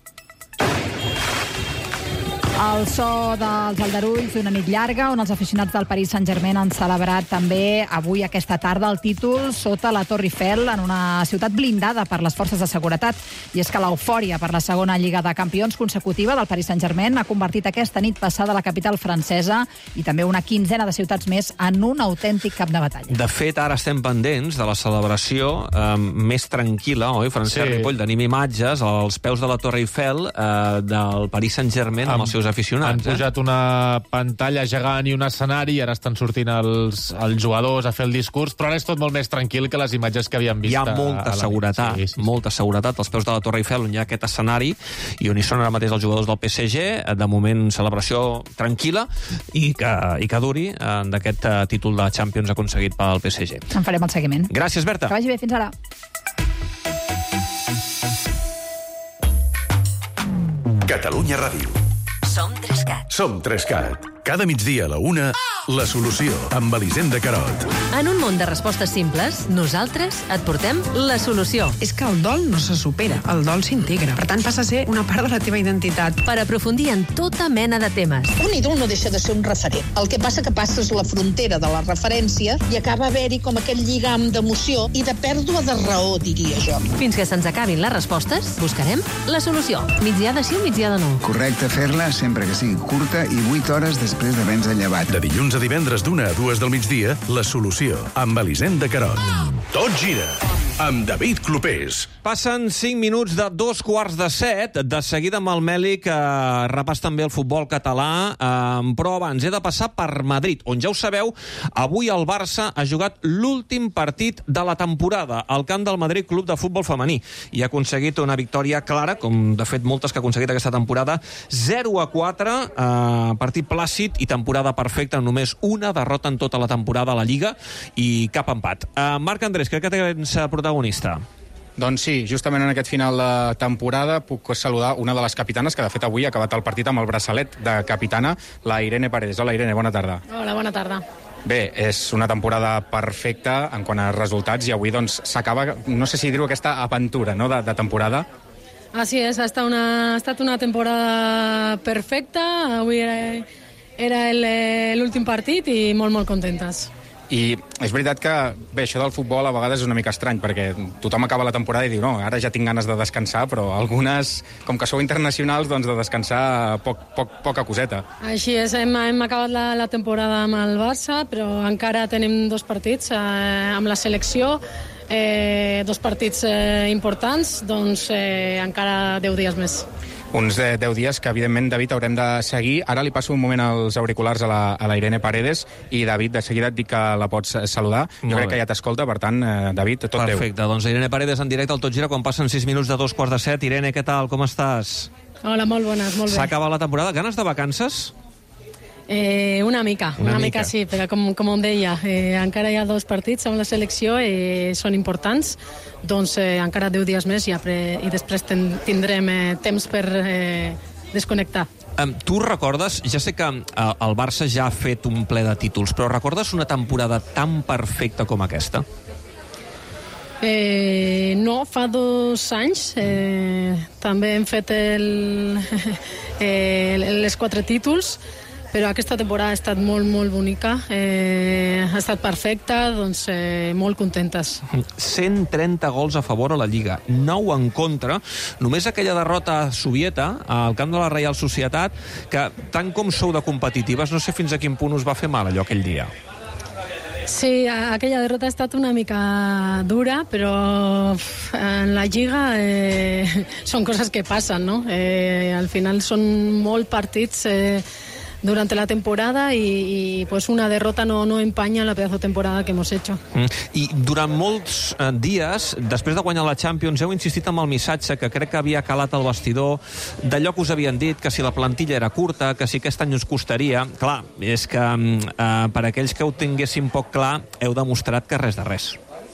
El so dels aldarulls d'una nit llarga, on els aficionats del Paris Saint-Germain han celebrat també avui aquesta tarda el títol sota la Torre Eiffel en una ciutat blindada per les forces de seguretat. I és que l'eufòria per la segona Lliga de Campions consecutiva del Paris Saint-Germain ha convertit aquesta nit passada la capital francesa i també una quinzena de ciutats més en un autèntic camp de batalla. De fet, ara estem pendents de la celebració eh, més tranquil·la, oi, Francesc sí. Ripoll? Tenim imatges als peus de la Torre Eiffel eh, del Paris Saint-Germain amb, amb els seus aficionats. Han pujat eh? una pantalla gegant i un escenari, ara estan sortint els, els jugadors a fer el discurs, però ara és tot molt més tranquil que les imatges que havíem vist. Hi ha molta seguretat, sí, sí, sí. molta seguretat als peus de la Torre Eiffel, on hi ha aquest escenari i on hi són ara mateix els jugadors del P S G, de moment celebració tranquil·la i que, i que duri eh, d'aquest eh, títol de Champions aconseguit pel P S G. En farem el seguiment. Gràcies, Berta. Que vagi bé, fins ara. Catalunya Ràdio. Som Trescat. Som Trescat. Cada migdia a la una, La Solució, amb Elisenda Carot. En un món de respostes simples, nosaltres et portem la solució. És que el dol no se supera, el dol s'integra. Per tant, passa a ser una part de la teva identitat. Per aprofundir en tota mena de temes. Un ídol no deixa de ser un referent. El que passa que passes la frontera de la referència i acaba haver-hi com aquell lligam d'emoció i de pèrdua de raó, diria jo. Fins que se'ns acabin les respostes, buscarem la solució. Migdia de sí o migdia de no. Correcte fer-la sempre que sigui curta i vuit hores després d'haver-nos llevat. De dilluns a divendres d'una a dues del migdia, La Solució, amb Elisenda Carot. Tot gira, amb David Clopés. Passen cinc minuts de dos quarts de set. De seguida amb el Meli, que repàs també el futbol català. Eh, però abans he de passar per Madrid, on ja ho sabeu, avui el Barça ha jugat l'últim partit de la temporada al camp del Madrid Club de Futbol Femení i ha aconseguit una victòria clara, com de fet moltes que ha aconseguit aquesta temporada, zero a quatre, eh, partit plàcid i temporada perfecta, només una derrota en tota la temporada a la Lliga i cap empat. Eh, Marc Andrés, crec que tens protagonista. Doncs sí, justament en aquest final de temporada puc saludar una de les capitanes que de fet avui ha acabat el partit amb el braçalet de capitana, la Irene Paredes. Hola Irene, bona tarda. Hola, bona tarda. Bé, és una temporada perfecta en quant a resultats i avui doncs s'acaba, no sé si dir-ho, aquesta aventura, no?, de, de temporada. Así es, ha estat una, ha estat una temporada perfecta, avui era, era el- l'últim partit i molt, molt contentes. I és veritat que, bé, això del futbol a vegades és una mica estrany, perquè tothom acaba la temporada i diu, no, ara ja tinc ganes de descansar, però algunes, com que sou internacionals, doncs de descansar poc, poc, poca coseta. Així és, hem, hem acabat la, la temporada amb el Barça, però encara tenim dos partits eh, amb la selecció, eh, dos partits eh, importants, doncs eh, encara deu dies més. Uns eh, deu dies que, evidentment, David, haurem de seguir. Ara li passo un moment als auriculars a la, a la Irene Paredes i, David, de seguida et dic que la pots eh, saludar. Jo Molt crec bé. que ja t'escolta, per tant, eh, David, tot teu. Perfecte, doncs Irene Paredes en directe al Tot Gira quan passen sis minuts de dos quarts de set. Irene, què tal? Com estàs? Hola, molt bones, molt bé. S'ha acabat la temporada. Ganes de vacances? Eh, una mica, Una una, mica. mica. sí, però com, com em deia, eh, encara hi ha dos partits amb la selecció i són importants, doncs eh, encara deu dies més i, apre, i després ten, tindrem eh, temps per eh, desconnectar. Um, tu recordes, ja sé que uh, el Barça ja ha fet un ple de títols, però recordes una temporada tan perfecta com aquesta? Eh, no, fa dos anys eh, també hem fet el, eh, les quatre títols, però aquesta temporada ha estat molt, molt bonica, eh, ha estat perfecta, doncs eh, molt contentes. cent trenta gols a favor a la Lliga, nou en contra, només aquella derrota sovieta al camp de la Reial Societat, que tant com sou de competitives, no sé fins a quin punt us va fer mal allò aquell dia. Sí, a- aquella derrota ha estat una mica dura, però uf, en la Lliga eh, són coses que passen, no? Eh, al final són molt partits eh, durante la temporada y, y pues una derrota no, no empaña la pedazo de temporada que hemos hecho. Mm. I durant molts eh, dies, després de guanyar la Champions, heu insistit amb el missatge que crec que havia calat al vestidor, d'allò que us havien dit, que si la plantilla era curta, que si aquest any us costaria. Clar, és que eh, per aquells que ho tinguessin poc clar, heu demostrat que res de res.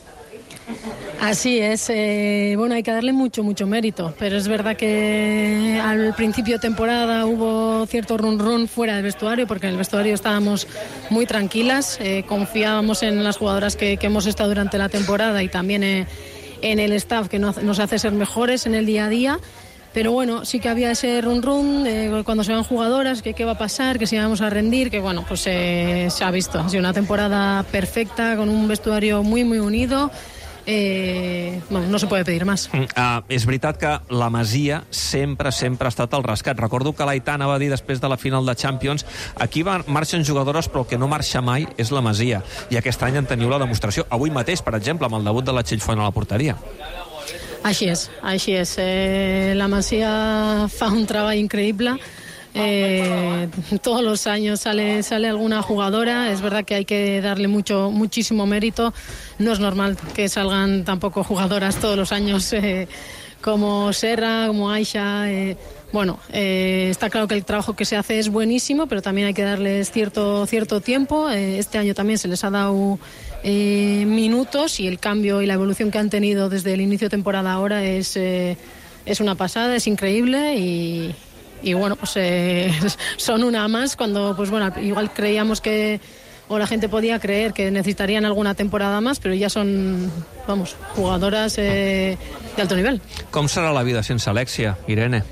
Así es, eh, bueno, hay que darle mucho, mucho mérito, pero es verdad que al principio de temporada hubo cierto run run fuera del vestuario, porque en el vestuario estábamos muy tranquilas, eh, confiábamos en las jugadoras que, que hemos estado durante la temporada y también eh, en el staff que nos, nos hace ser mejores en el día a día. Pero bueno, sí que había ese run run eh, cuando se van jugadoras, que qué va a pasar, que si vamos a rendir, que bueno, pues eh, se ha visto. Ha sido una temporada perfecta, con un vestuario muy, muy unido. Eh, bueno, no se puede pedir más. Mm, uh, és veritat que la Masia sempre, sempre ha estat el rescat. Recordo que l'Aitana va dir després de la final de Champions, aquí va, marxen jugadores, però el que no marxa mai és la Masia. I aquest any en teniu la demostració. Avui mateix, per exemple, amb el debut de la Txell Font a la porteria. Així és, així és. Eh, la Masia fa un treball increíble. Eh, todos los años sale, sale alguna jugadora. Es verdad que hay que darle mucho, muchísimo mérito. No es normal que salgan tampoco jugadoras todos los años eh, como Serra, como Aisha. Eh, bueno, eh, está claro que el trabajo que se hace es buenísimo, pero también hay que darles cierto, cierto tiempo. Eh, este año también se les ha dado eh, minutos y el cambio y la evolución que han tenido desde el inicio de temporada ahora es, eh, es una pasada, es increíble y... y bueno, pues eh, son una más cuando, pues bueno, igual creíamos que, o la gente podía creer que necesitarían alguna temporada más, pero ya son, vamos, jugadoras eh, de alto nivel. Com serà la vida sense Alexia, Irene?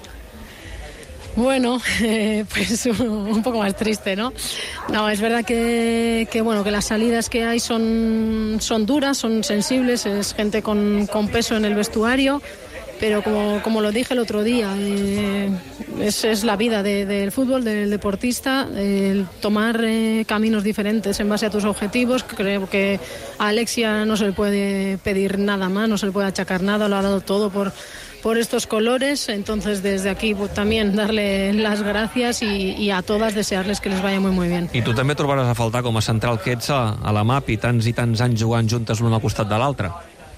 Bueno, eh, pues un poco más triste, ¿no? No, es verdad que, que bueno, que las salidas que hay son, son duras, son sensibles, es gente con, con peso en el vestuario, pero como, como lo dije el otro día, eh, es, es la vida de, del fútbol, del deportista, el tomar eh, caminos diferentes en base a tus objetivos. Creo que a Alexia no se le puede pedir nada más, no se le puede achacar nada, lo ha dado todo por... por estos colores, entonces desde aquí pues, también darle las gracias y, y a todas desearles que les vaya muy muy bien. I tu també trobaràs a faltar com a central que ets a, a la MAPI, tants i tants anys jugant juntes l'un al costat de l'altre.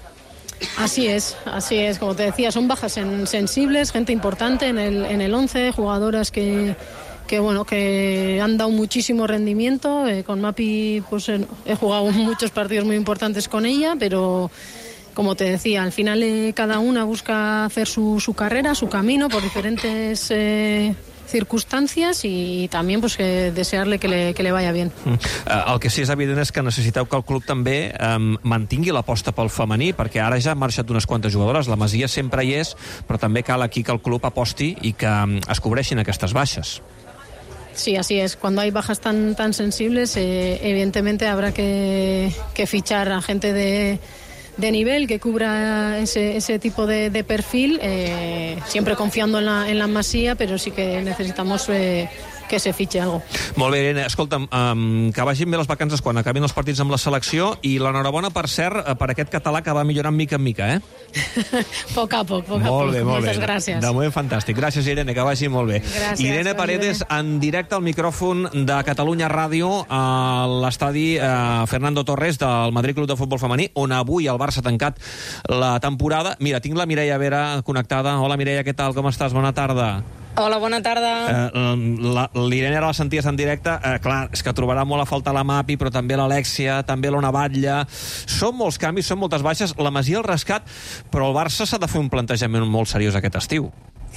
Así es, así es, como te decía, son bajas en, sensibles, gente importante en el, en el once, jugadoras que, que bueno, que han dado muchísimo rendimiento. Eh, con MAPI pues he, he jugado muchos partidos muy importantes con ella, pero como te decía, al final eh, cada una busca hacer su, su carrera, su camino por diferentes eh, circumstàncies i també pues, que desear-li que, le, que le vaya bien. Mm. Uh, el que sí és evident és que necessiteu que el club també um, mantingui l'aposta pel femení, perquè ara ja han marxat unes quantes jugadores, la Masia sempre hi és, però també cal aquí que el club aposti i que um, es cobreixin aquestes baixes. Sí, así es. Cuando hay bajas tan, tan sensibles, eh, evidentemente habrá que, que fichar a gente de... de nivel que cubra ese, ese tipo de, de perfil, eh, siempre confiando en la, en la Masía, pero sí que necesitamos eh, que se fiche algo. Molt bé, Irene, escolta'm, um, que vagin bé les vacances quan acabin els partits amb la selecció i l'enhorabona, per cert, per aquest català que va millorant mica en mica, eh? Poc a poc, poc a molt poc. Bé, molt Moltes bé. gràcies. De moment, fantàstic. Gràcies, Irene, que vagi molt bé. Gràcies, Irene Paredes, en directe al micròfon de Catalunya Ràdio a l'estadi eh, Fernando Torres del Madrid Club de Futbol Femení, on avui el Barça ha tancat la temporada. Mira, tinc la Mireia Vera connectada. Hola, Mireia, què tal? Com estàs? Bona tarda. Hola, bona tarda. Eh, L'Irene ara la senties en directe. Eh, clar, és que trobarà molt a faltar la MAPI, però també l'Alexia, també l'Ona Batlle. Són molts canvis, són moltes baixes. La Masia, el rescat, però el Barça s'ha de fer un plantejament molt seriós aquest estiu.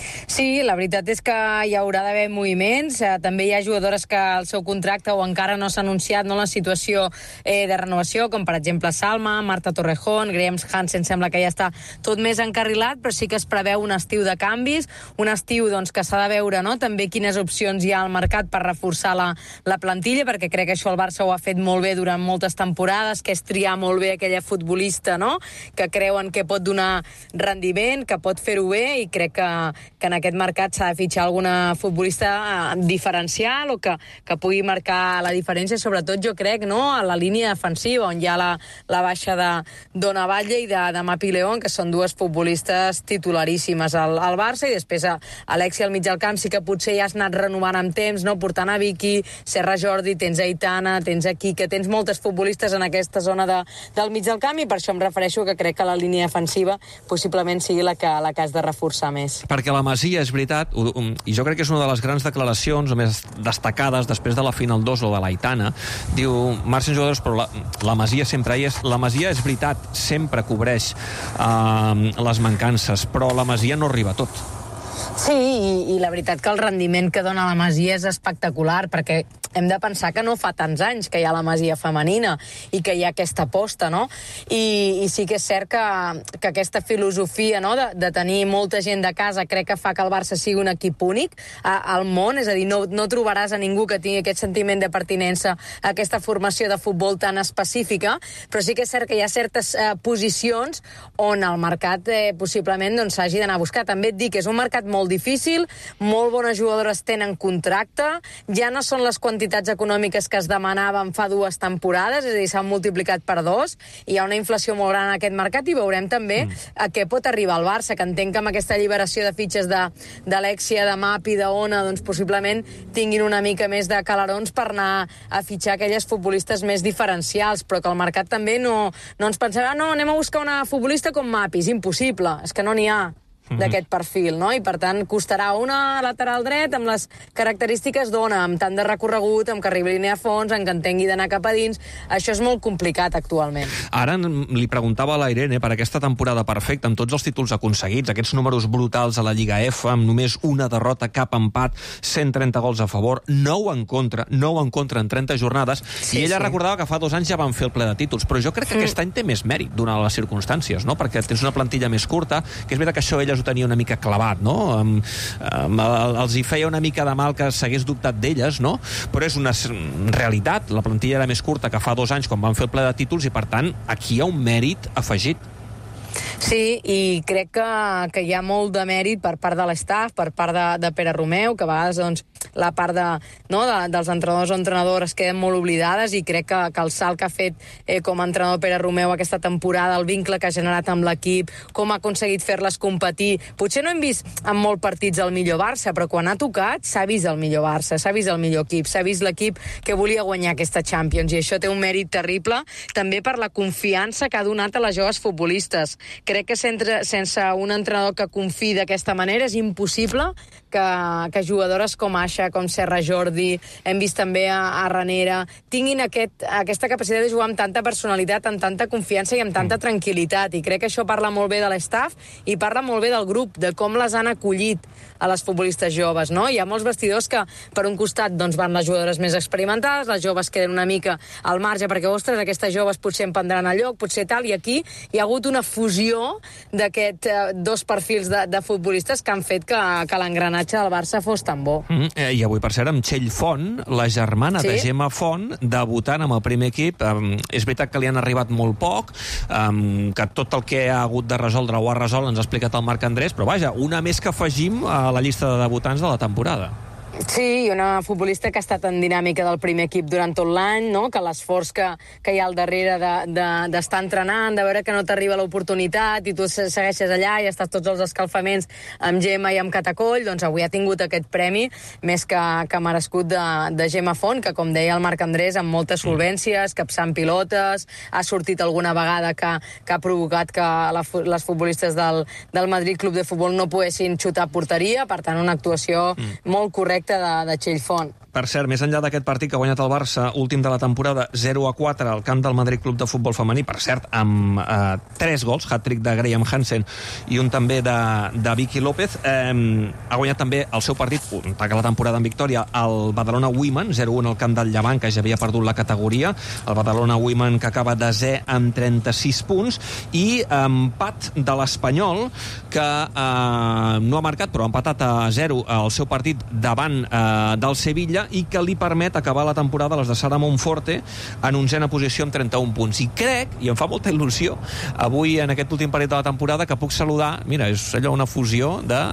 Sí, la veritat és que hi haurà d'haver moviments. Eh, també hi ha jugadores que el seu contracte o encara no s'ha anunciat no la situació eh, de renovació, com per exemple Salma, Marta Torrejón, Graham Hansen sembla que ja està tot més encarrilat, però sí que es preveu un estiu de canvis, un estiu doncs, que s'ha de veure no? també quines opcions hi ha al mercat per reforçar la, la plantilla, perquè crec que això el Barça ho ha fet molt bé durant moltes temporades, que és triar molt bé aquella futbolista no? que creuen que pot donar rendiment, que pot fer-ho bé, i crec que que en aquest mercat s'ha de fitxar alguna futbolista diferencial o que, que pugui marcar la diferència, sobretot jo crec, no? A la línia defensiva, on hi ha la, la baixa de Dona Batlle i de, de Mapi León, que són dues futbolistes titularíssimes al, al Barça, i després a Alexia al mig del camp sí que potser ja has anat renovant amb temps, no? Portant a Vicky, Serra Jordi, tens a Aitana, tens aquí, que tens moltes futbolistes en aquesta zona de, del mig del camp, i per això em refereixo que crec que la línia defensiva possiblement sigui la que, la que has de reforçar més. Perquè la Masia, és veritat, i jo crec que és una de les grans declaracions o més destacades després de la final dos o de l'Aitana, diu, marxen jugadors, però la, la Masia sempre hi és. La Masia, és veritat, sempre cobreix eh, les mancances, però la Masia no arriba a tot. Sí, i, i la veritat que el rendiment que dona la Masia és espectacular, perquè hem de pensar que no fa tants anys que hi ha la Masia femenina i que hi ha aquesta aposta, no? I, i sí que és cert que, que aquesta filosofia no? de, de tenir molta gent de casa crec que fa que el Barça sigui un equip únic a, al món, és a dir, no, no trobaràs a ningú que tingui aquest sentiment de pertinença a aquesta formació de futbol tan específica, però sí que és cert que hi ha certes eh, posicions on el mercat eh, possiblement doncs, s'hagi d'anar a buscar. També et dic que és un mercat molt difícil, molt bones jugadores tenen contracte, ja no són les quantitats econòmiques que es demanaven fa dues temporades, és a dir, s'han multiplicat per dos, i hi ha una inflació molt gran en aquest mercat, i veurem també mm. a què pot arribar el Barça, que entenc que amb aquesta alliberació de fitxes d'Alexia, de, de Mapi, d'Ona, doncs possiblement tinguin una mica més de calarons per anar a fitxar aquelles futbolistes més diferencials, però que el mercat també no, no ens pensarà, no, anem a buscar una futbolista com Mapi, és impossible, és que no n'hi ha. d'aquest perfil, no? I per tant costarà una lateral dret amb les característiques d'Ona, amb tant de recorregut, amb que arribi línia a fons, en que entengui d'anar cap a dins. Això és molt complicat actualment. Ara li preguntava a la Irene per aquesta temporada perfecta, amb tots els títols aconseguits, aquests números brutals a la Lliga F, amb només una derrota, cap empat, cent trenta gols a favor, nou en contra, nou en contra en trenta jornades, sí, i ella sí. recordava que fa dos anys ja van fer el ple de títols, però jo crec que mm. aquest any té més mèrit, donant les circumstàncies, no? Perquè tens una plantilla més curta, que és veritat que això elles ho tenia una mica clavat, no? Um, um, els hi feia una mica de mal que s'hagués dubtat d'elles, no? Però és una realitat, la plantilla era més curta que fa dos anys quan van fer el ple de títols i, per tant, aquí hi ha un mèrit afegit. Sí, i crec que, que hi ha molt de mèrit per part de l'estaff, per part de, de Pere Romeu, que a vegades doncs, la part de, no, de, dels entrenadors o entrenadores queden molt oblidades, i crec que, que el salt que ha fet eh, com a entrenador Pere Romeu aquesta temporada, el vincle que ha generat amb l'equip, com ha aconseguit fer-les competir. Potser no hem vist en molts partits el millor Barça, però quan ha tocat s'ha vist el millor Barça, s'ha vist el millor equip, s'ha vist l'equip que volia guanyar aquesta Champions, i això té un mèrit terrible, també per la confiança que ha donat a les joves futbolistes. Crec que sense, sense un entrenador que confiï d'aquesta manera és impossible que, que jugadores com Aixa, com Serra Jordi, hem vist també a, a Ranera, tinguin aquest, aquesta capacitat de jugar amb tanta personalitat, amb tanta confiança i amb tanta tranquil·litat. I crec que això parla molt bé de l'estaff i parla molt bé del grup, de com les han acollit a les futbolistes joves, no? Hi ha molts vestidors que, per un costat, doncs, van les jugadores més experimentades, les joves queden una mica al marge, perquè, ostres, aquestes joves potser em prendran el lloc, potser tal, i aquí hi ha hagut una fusió d'aquests eh, dos perfils de, de futbolistes que han fet que, que l'engranatge del Barça fos tan bo. Mm -hmm. eh, I avui, per cert, amb Txell Font, la germana sí? de Gemma Font, debutant amb el primer equip. Um, és veritat que li han arribat molt poc, um, que tot el que ha hagut de resoldre ho ha resolt, ens ha explicat el Marc Andrés, però vaja, una més que afegim a la llista de debutants de la temporada. Sí, una futbolista que ha estat en dinàmica del primer equip durant tot l'any, no? Que l'esforç que, que hi ha al darrere d'estar de, de, entrenant, de veure que no t'arriba l'oportunitat i tu segueixes allà i estàs tots els escalfaments amb Gemma i amb Catacoll, doncs avui ha tingut aquest premi més que, que merescut de, de Gemma Font, que, com deia el Marc Andrés, amb moltes solvències, capçant pilotes, ha sortit alguna vegada que, que ha provocat que la, les futbolistes del, del Madrid Club de Futbol no poguessin xutar a porteria, per tant, una actuació mm. molt correcta de, de Txell Font. Per cert, més enllà d'aquest partit que ha guanyat el Barça, últim de la temporada, zero a quatre al camp del Madrid Club de Futbol Femení, per cert, amb eh, tres gols, hat-trick de Graham Hansen i un també de, de Vicky López. Eh, ha guanyat també el seu partit, tanca la temporada en victòria, el Badalona Women, zero a un al camp del Llevant, que ja havia perdut la categoria, el Badalona Women que acaba desè amb trenta-sis punts, i empat de l'Espanyol, que eh, no ha marcat, però ha empatat a zero el seu partit davant eh, del Sevilla, i que li permet acabar la temporada a les de Sara Monforte en onzena posició amb trenta-un punts. I crec, i em fa molta il·lusió, avui en aquest últim partit de la temporada, que puc saludar, mira, és allò una fusió de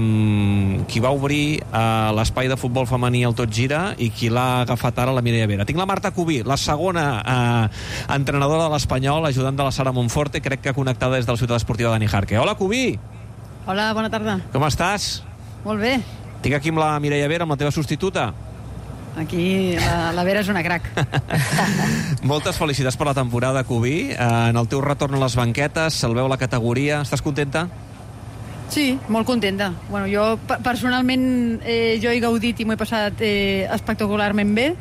um, qui va obrir uh, l'espai de futbol femení al Tot Gira i qui l'ha agafat ara, la Mireia Vera. Tinc la Marta Cubí, la segona uh, entrenadora de l'Espanyol, ajudant de la Sara Monforte, crec que connectada des de la ciutat esportiva de Nijarque. Hola, Cubí! Hola, bona tarda. Com estàs? Molt bé. Tinc aquí amb la Mireia Vera, amb la teva substituta. Aquí la, la Vera és una crac. Moltes felicitats per la temporada, Cubí. En el teu retorn a les banquetes, salveu la categoria. Estàs contenta? Sí, molt contenta. Bueno, jo personalment eh, jo he gaudit i m'ho he passat eh, espectacularment bé,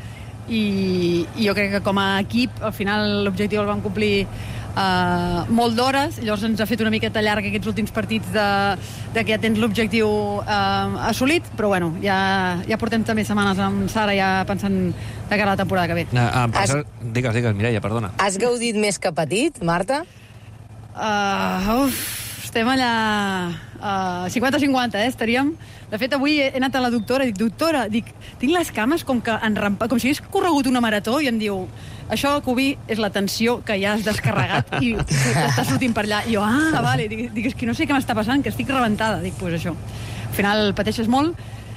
i, i jo crec que com a equip al final l'objectiu el vam complir Uh, molt d'hores, llavors ens ha fet una miqueta llarga aquests últims partits de, de que ja tens l'objectiu uh, assolit, però bueno, ja, ja portem també setmanes amb Sara ja pensant de cara a la temporada que ve. Uh, uh, Has... Digues, digues, Mireia, perdona. Has gaudit més que petit, Marta? Uh, uf, estem allà uh, cinquanta cinquanta, eh, estaríem. De fet, avui he anat a la doctora i dic, doctora, dic, tinc les cames com que enrampa, com si hagués corregut una marató, i em diu, això, Cubí, és la tensió que ja has descarregat i t'està sortint per allà. I jo, ah, vale, dic, dic, és que no sé què m'està passant, que estic rebentada. Dic, pues això. Al final pateixes molt,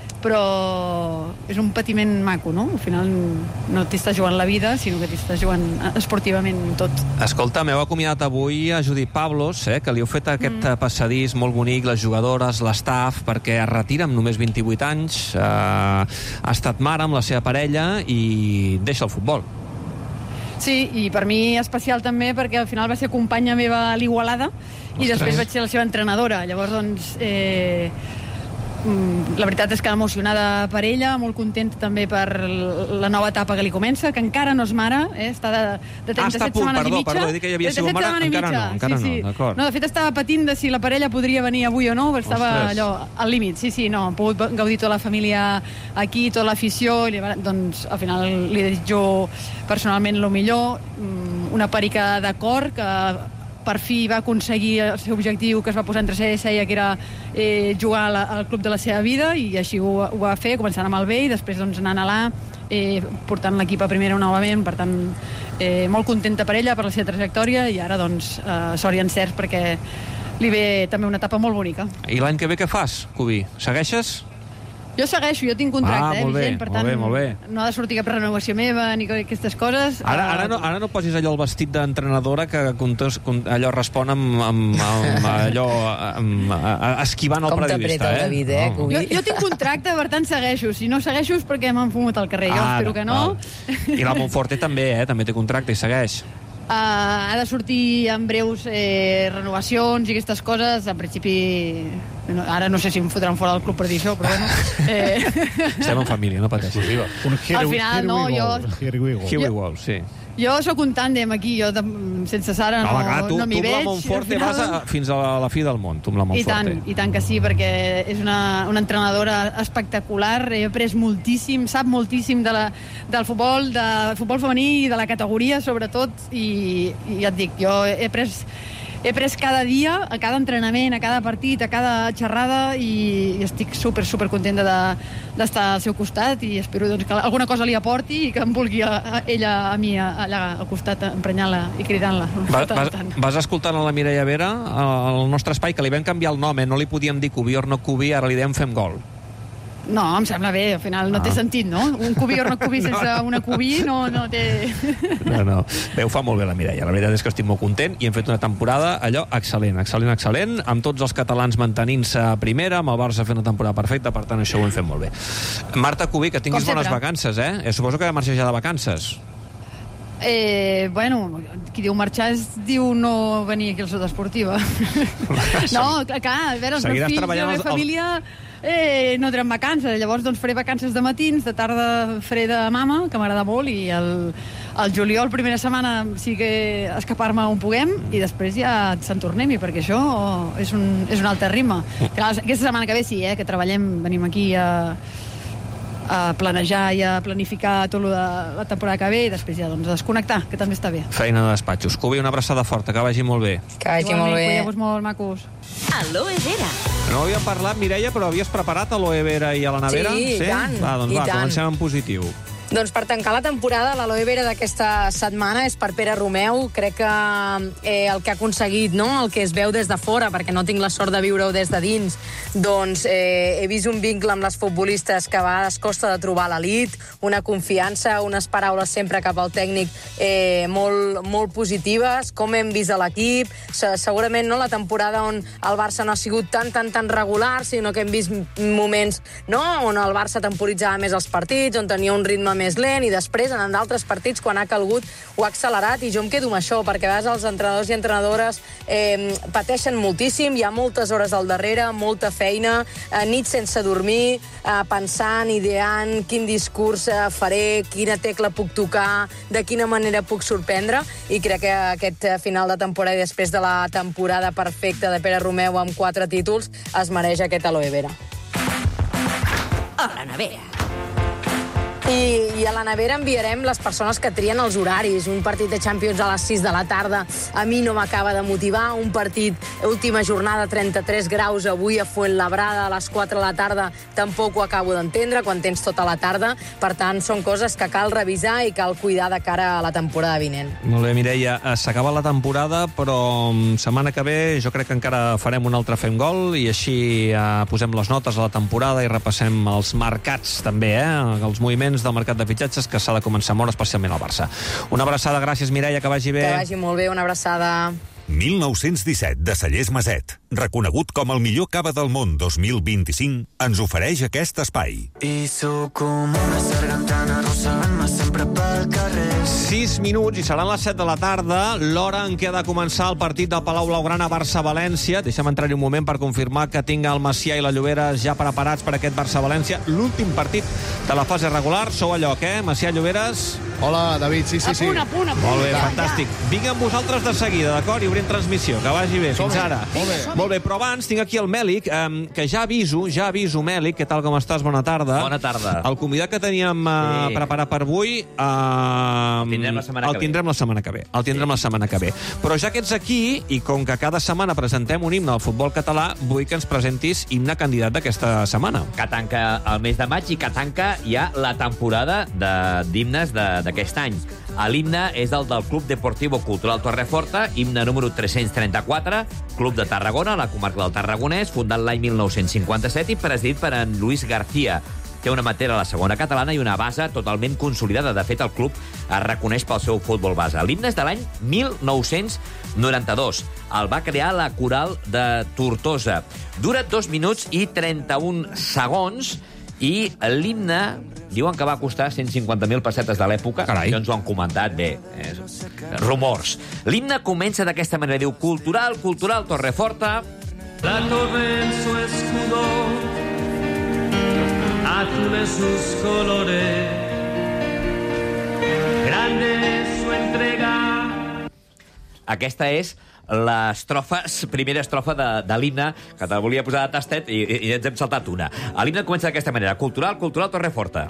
però és un patiment maco, no? Al final no t'hi estàs jugant la vida, sinó que t'hi estàs jugant esportivament tot. Escolta, m'heu acomiadat avui a Judit Pablos, eh, que li heu fet aquest mm. passadís molt bonic, les jugadores, l'estaf, perquè es retira amb només vint-i-vuit anys, eh, ha estat mare amb la seva parella i deixa el futbol. Sí, i per mi especial també perquè al final va ser companya meva a l'Igualada i després vaig ser la seva entrenadora. Llavors, doncs, eh, la veritat és que emocionada per ella, molt contenta també per la nova etapa que li comença, que encara no és mare, eh? Està de, de trenta-set ah, setmanes perdó, i mitja. Perdó, he dit que ja havia sigut mare, encara no, encara sí, sí. no, d'acord. No, de fet, estava patint de si la parella podria venir avui o no, perquè estava Ostres. allò al límit. Sí, sí, no, hem pogut gaudir tota la família aquí, tota l'afició, i doncs al final li desitjo personalment el millor, una perica d'acord, que per fi va aconseguir el seu objectiu que es va posar entre C S I, que era eh, jugar la, al club de la seva vida, i així ho, ho va fer, començant amb el B i després doncs, anant a l'A, eh, portant l'equip a primera novament. Per tant, eh, molt contenta per ella, per la seva trajectòria, i ara doncs, eh, sort i encerts perquè li ve també una etapa molt bonica. I l'any que ve què fas, Cubi? Segueixes? Jo segueixo, jo tinc contracte, ah, molt bé, eh, vigent, per tant, molt bé, molt bé. no ha de sortir cap renovació meva ni aquestes coses. Ara, ara, no, ara no posis allò el vestit d'entrenadora que comptes, allò respon amb, amb, amb allò amb, amb, esquivant el Com periodista. t'apreta el David, eh, no. Jo, jo tinc contracte, per tant segueixo. Si no segueixo és perquè m'han fumat al carrer. Jo Ah, espero que no. val. I la Montforte també, eh? També té contracte i segueix. Uh, ha de sortir en breus eh, renovacions i aquestes coses. En principi, no, ara no sé si em fotran fora del club per dir això, però bueno. Eh... Estem en família, no pateixis. Un here, Al final, here no, we go. jo- Here we go. Here we go, sí. Jo sóc un tàndem aquí, jo de, sense Sara no, Home, clar, tu, no m'hi tu amb veig. la Montforte al final. vas a, fins a la, la fi del món, tu amb la I Montforte. tant, i tant que sí, perquè és una, una entrenadora espectacular, he après moltíssim, sap moltíssim de la, del futbol, de futbol femení i de la categoria, sobretot, i, i ja et dic, jo he après, he après cada dia, a cada entrenament, a cada partit, a cada xerrada, i, i estic super, super contenta de, d'estar al seu costat, i espero doncs, que alguna cosa li aporti i que em vulgui a, a ella a mi a, allà al costat, emprenyant-la i cridant-la. Va, vas, vas escoltant a la Mireia Vera al nostre espai, que li vam canviar el nom, eh? No li podíem dir Cubi or no Cubi, ara li dèiem Fem Gol. No, em sembla bé, al final no Ah. té sentit, no? Un cubi o no cubi sense una cubi no, no té... No, no. Bé, ho fa molt bé la Mireia. La veritat és que estic molt content i hem fet una temporada allò excel·lent, excel·lent, excel·lent, amb tots els catalans mantenint-se a primera, amb el Barça fent una temporada perfecta, per tant això ho hem fet molt bé. Marta Cubi, que tinguis Com bones sempre. vacances, eh? eh? Suposo que marxes ja de vacances. Eh, bueno, qui diu marxar es diu no venir aquí al Ciutat Esportiva. No, clar, a veure, els meus Seguiràs fills i treballant la meva els- família eh, no tenen vacances, llavors doncs faré vacances de matins, de tarda faré de mama, que m'agrada molt, i el, el juliol, primera setmana, sí que escapar-me on puguem, i després ja se'n tornem-hi, perquè això és un, és un altre ritme. Clar, aquesta setmana que ve sí, eh, que treballem, venim aquí a a planejar i a planificar tot lo de la temporada que ve, i després ja doncs desconnectar, que també està bé. Feina de despatxos. Cubi, una abraçada forta, que vagi molt bé. Que vagi molt bé. Cuideu-vos molt, macos. Aloe Vera. No havíem parlat, Mireia, però havies preparat aloe vera i a la nevera? Sí, i tant, Va, doncs i va, tant. comencem en positiu. Doncs per tancar la temporada, l'aloe vera d'aquesta setmana és per Pere Romeu. Crec que eh, el que ha aconseguit, no? El que es veu des de fora, perquè no tinc la sort de viure-ho des de dins, doncs eh, he vist un vincle amb les futbolistes que a vegades costa de trobar a l'elit, una confiança, unes paraules sempre cap al tècnic eh, molt, molt positives, com hem vist a l'equip. Se, segurament no la temporada on el Barça no ha sigut tan, tan, tan regular, sinó que hem vist moments, no?, on el Barça temporitzava més els partits, on tenia un ritme més lent, i després, en d'altres partits, quan ha calgut, ho ha accelerat, i jo em quedo amb això, perquè a vegades els entrenadors i entrenadores eh, pateixen moltíssim, hi ha moltes hores al darrere, molta feina, eh, nit sense dormir, eh, pensant, ideant quin discurs eh, faré, quina tecla puc tocar, de quina manera puc sorprendre, i crec que aquest eh, final de temporada i després de la temporada perfecta de Pere Romeu amb quatre títols es mereix aquest aloe vera. A la nevera. I, I a la nevera enviarem les persones que trien els horaris. Un partit de Champions a les sis de la tarda a mi no m'acaba de motivar. Un partit, última jornada, trenta-tres graus avui a Fuenlabrada a les quatre de la tarda, tampoc ho acabo d'entendre quan tens tota la tarda. Per tant, són coses que cal revisar i cal cuidar de cara a la temporada vinent. Molt bé, Mireia, eh, s'acaba la temporada, però mm, setmana que ve jo crec que encara farem un altre Fem Gol, i així eh, posem les notes a la temporada i repassem els mercats també, eh, els moviments del mercat de fitxatges, que s'ha de començar molt, especialment al Barça. Una abraçada, gràcies, Mireia, que vagi bé. Que vagi molt bé, una abraçada. mil nou-cents disset, de Cellers Maset. reconegut com el millor cava del món dos mil vint-i-cinc, ens ofereix aquest espai. I sóc com una sargantana arrossegant-me sempre pel carrer. sis minuts i seran les set de la tarda, l'hora en què ha de començar el partit del Palau Blaugrana Barça-València. Deixa'm entrar-hi un moment per confirmar que tinc el Macià i la Lloberes ja preparats per aquest Barça-València. L'últim partit de la fase regular. Sou a lloc, eh? Macià, Lloberes? Hola, David, sí, sí, sí. A punt, a punt, a punt. Molt bé, Ja, fantàstic. Vinc amb vosaltres de seguida, d'acord? I obrim transmissió. Que vagi bé, fins ara. Molt bé. Molt bé, però abans tinc aquí el Mèlic, eh, que ja aviso, ja aviso, Mèlic, què tal, com estàs? Bona tarda. Bona tarda. El convidat que teníem eh, Sí. preparat per avui... Eh, El tindrem la setmana el que ve. tindrem la setmana que ve. El tindrem la setmana que ve. Però ja que ets aquí, i com que cada setmana presentem un himne al futbol català, vull que ens presentis himne candidat d'aquesta setmana. Que tanca el mes de maig i que tanca ja la temporada de- d'himnes de- d'aquest any. L'himne és el del Club Deportivo Cultural Torreforta, himne número tres-cents trenta-quatre, Club de Tarragona, la comarca del Tarragonès, fundat l'any mil nou-cents cinquanta-set i presidit per en Luis García. Té una matera a la segona catalana i una base totalment consolidada. De fet, el club es reconeix pel seu futbol base. L'himne és de l'any mil nou-cents noranta-dos. El va crear la Coral de Tortosa. Dura dos minuts i trenta-un segons i l'himne diuen que va costar cent cinquanta mil pessetes de l'època. Carai. Això ens ho han comentat bé. Eh, rumors. L'himne comença d'aquesta manera. Diu, cultural, cultural, Torreforta. La torre en su escudo, azules sus colores, grande es su entrega. Aquesta és l'estrofa, primera estrofa de, de l'himne, que te la volia posar de tastet i, i, i ens hem saltat una. L'himne comença d'aquesta manera. Cultural, cultural, Torreforta.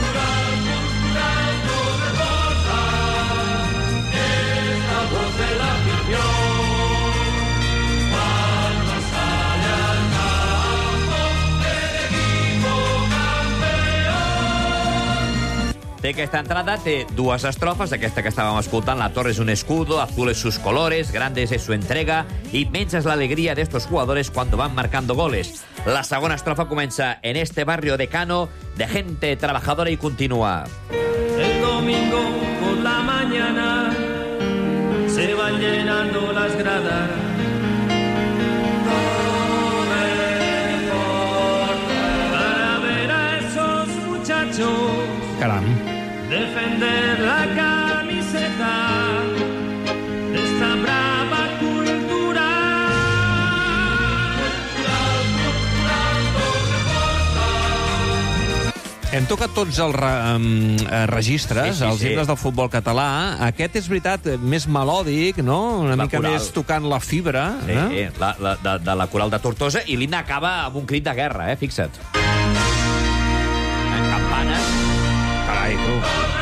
Té aquesta entrada, té dues estrofes, aquesta que estàvem escoltant, la torre es un escudo, azules sus colores, grandes es su entrega, inmensa es la alegría de estos jugadores cuando van marcando goles. La segona estrofa comença en este barrio decano de gente trabajadora y continua. El domingo por la mañana se van llenando las gradas. Para ver a esos muchachos Caram. defender la camiseta de esta brava cultura. Hem tocat tots els re, um, registres, Sí, sí, els sí. himnes del futbol català. Aquest és veritat, més melòdic, no? Una La mica coral. més tocant la fibra. Sí, eh? eh, la, la, de, de la coral de Tortosa, i l'himne acaba amb un crit de guerra, eh? Fixa't. En campanes. Carai, tu.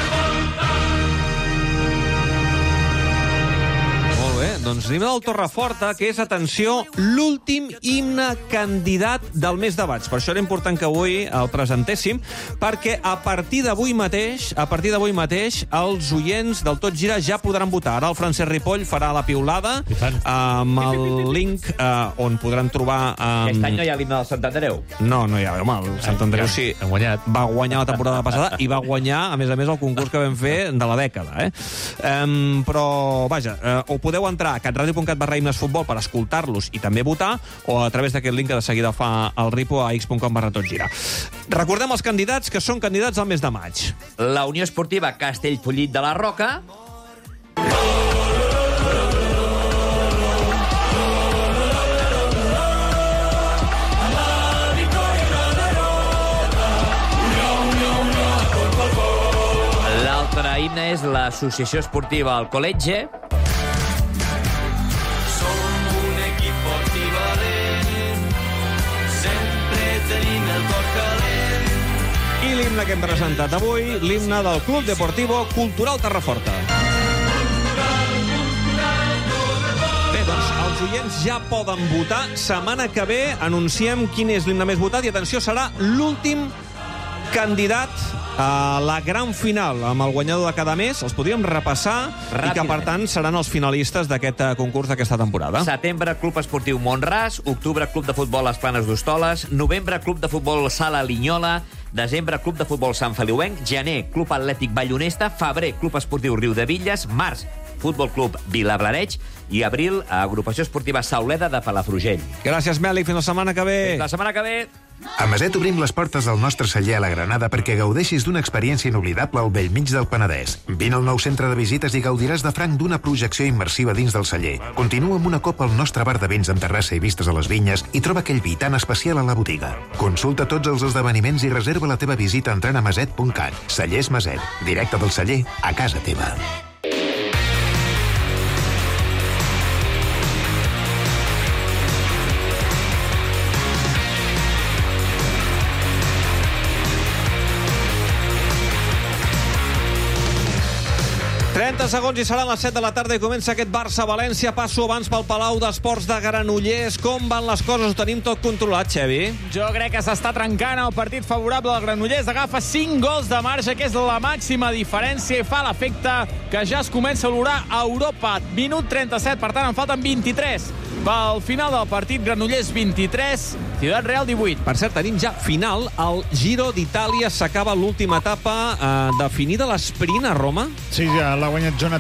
Molt bé, doncs l'himne del Torreforta, que és, atenció, l'últim himne candidat del mes de maig. Per això era important que avui el presentéssim, perquè a partir d'avui mateix, a partir d'avui mateix, els oients del Tot Gira ja podran votar. Ara el Francesc Ripoll farà la piulada amb el link eh, on podran trobar... Eh, Aquest any no hi ha l'himne del Sant Andreu. No, no hi ha. Home, el Sant Andreu sí. Va guanyar la temporada passada i va guanyar, a més a més, el concurs que vam fer de la dècada. Eh? Um, però, vaja, uh, o podeu entrar a catradio punt cat barra himnes futbol per escoltar-los i també votar, o a través d'aquest link que de seguida fa el Ripo a x punt com barra tot gira. Recordem els candidats que són candidats al mes de maig. La Unió Esportiva Castellfollit de la Roca. L'altre himne és l'Associació Esportiva al Col·legi. Som un equip portivalent, sempre tenim el cor calent. I l'himne que hem presentat avui, l'himne del Club Deportivo Cultural Torreforta. Bé, doncs, els oients ja poden votar. Setmana que ve anunciem quin és l'himne més votat i, atenció, serà l'últim candidat a la gran final amb el guanyador de cada mes. Els podríem repassar Ràpidament. I que, per tant, seran els finalistes d'aquest concurs d'aquesta temporada. Setembre, Club Esportiu Montràs. Octubre, Club de Futbol Les Planes d'Hostoles. Novembre, Club de Futbol Sala Linyola. Desembre, Club de Futbol Sant Feliuenc. Gener, Club Atlètic Vallonesta. Febrer, Club Esportiu Riudevilles. Març, Futbol Club Vilablareig i Abril, Agrupació Esportiva Sauleda de Palafrugell. Gràcies, Meli. Fins la setmana que ve. Fins la setmana que ve. A Maset obrim les portes del nostre celler a la Granada perquè gaudeixis d'una experiència inoblidable al bell mig del Penedès. Vine al nou centre de visites i gaudiràs de franc d'una projecció immersiva dins del celler. Continua amb una copa al nostre bar de vins amb terrassa i vistes a les vinyes i troba aquell vi tan especial a la botiga. Consulta tots els esdeveniments i reserva la teva visita entrant a maset punt cat. Cellers Maset, directe del celler a casa teva. trenta segons i seran les set de la tarda i comença aquest Barça-València. Passo abans pel Palau d'Esports de Granollers. Com van les coses? Ho tenim tot controlat, Xevi? Jo crec que s'està trencant el partit favorable del Granollers. Agafa cinc gols de marge, que és la màxima diferència i fa l'efecte que ja es comença a olorar a Europa. Minut trenta-set, per tant en falten vint-i-tres. Pel final del partit, Granollers vint-i-tres, Ciutat Real divuit. Per cert, tenim ja final. El Giro d'Itàlia s'acaba l'última etapa. Eh, definida l'esprint a Roma? Sí, ja l'ha guanyat Jonathan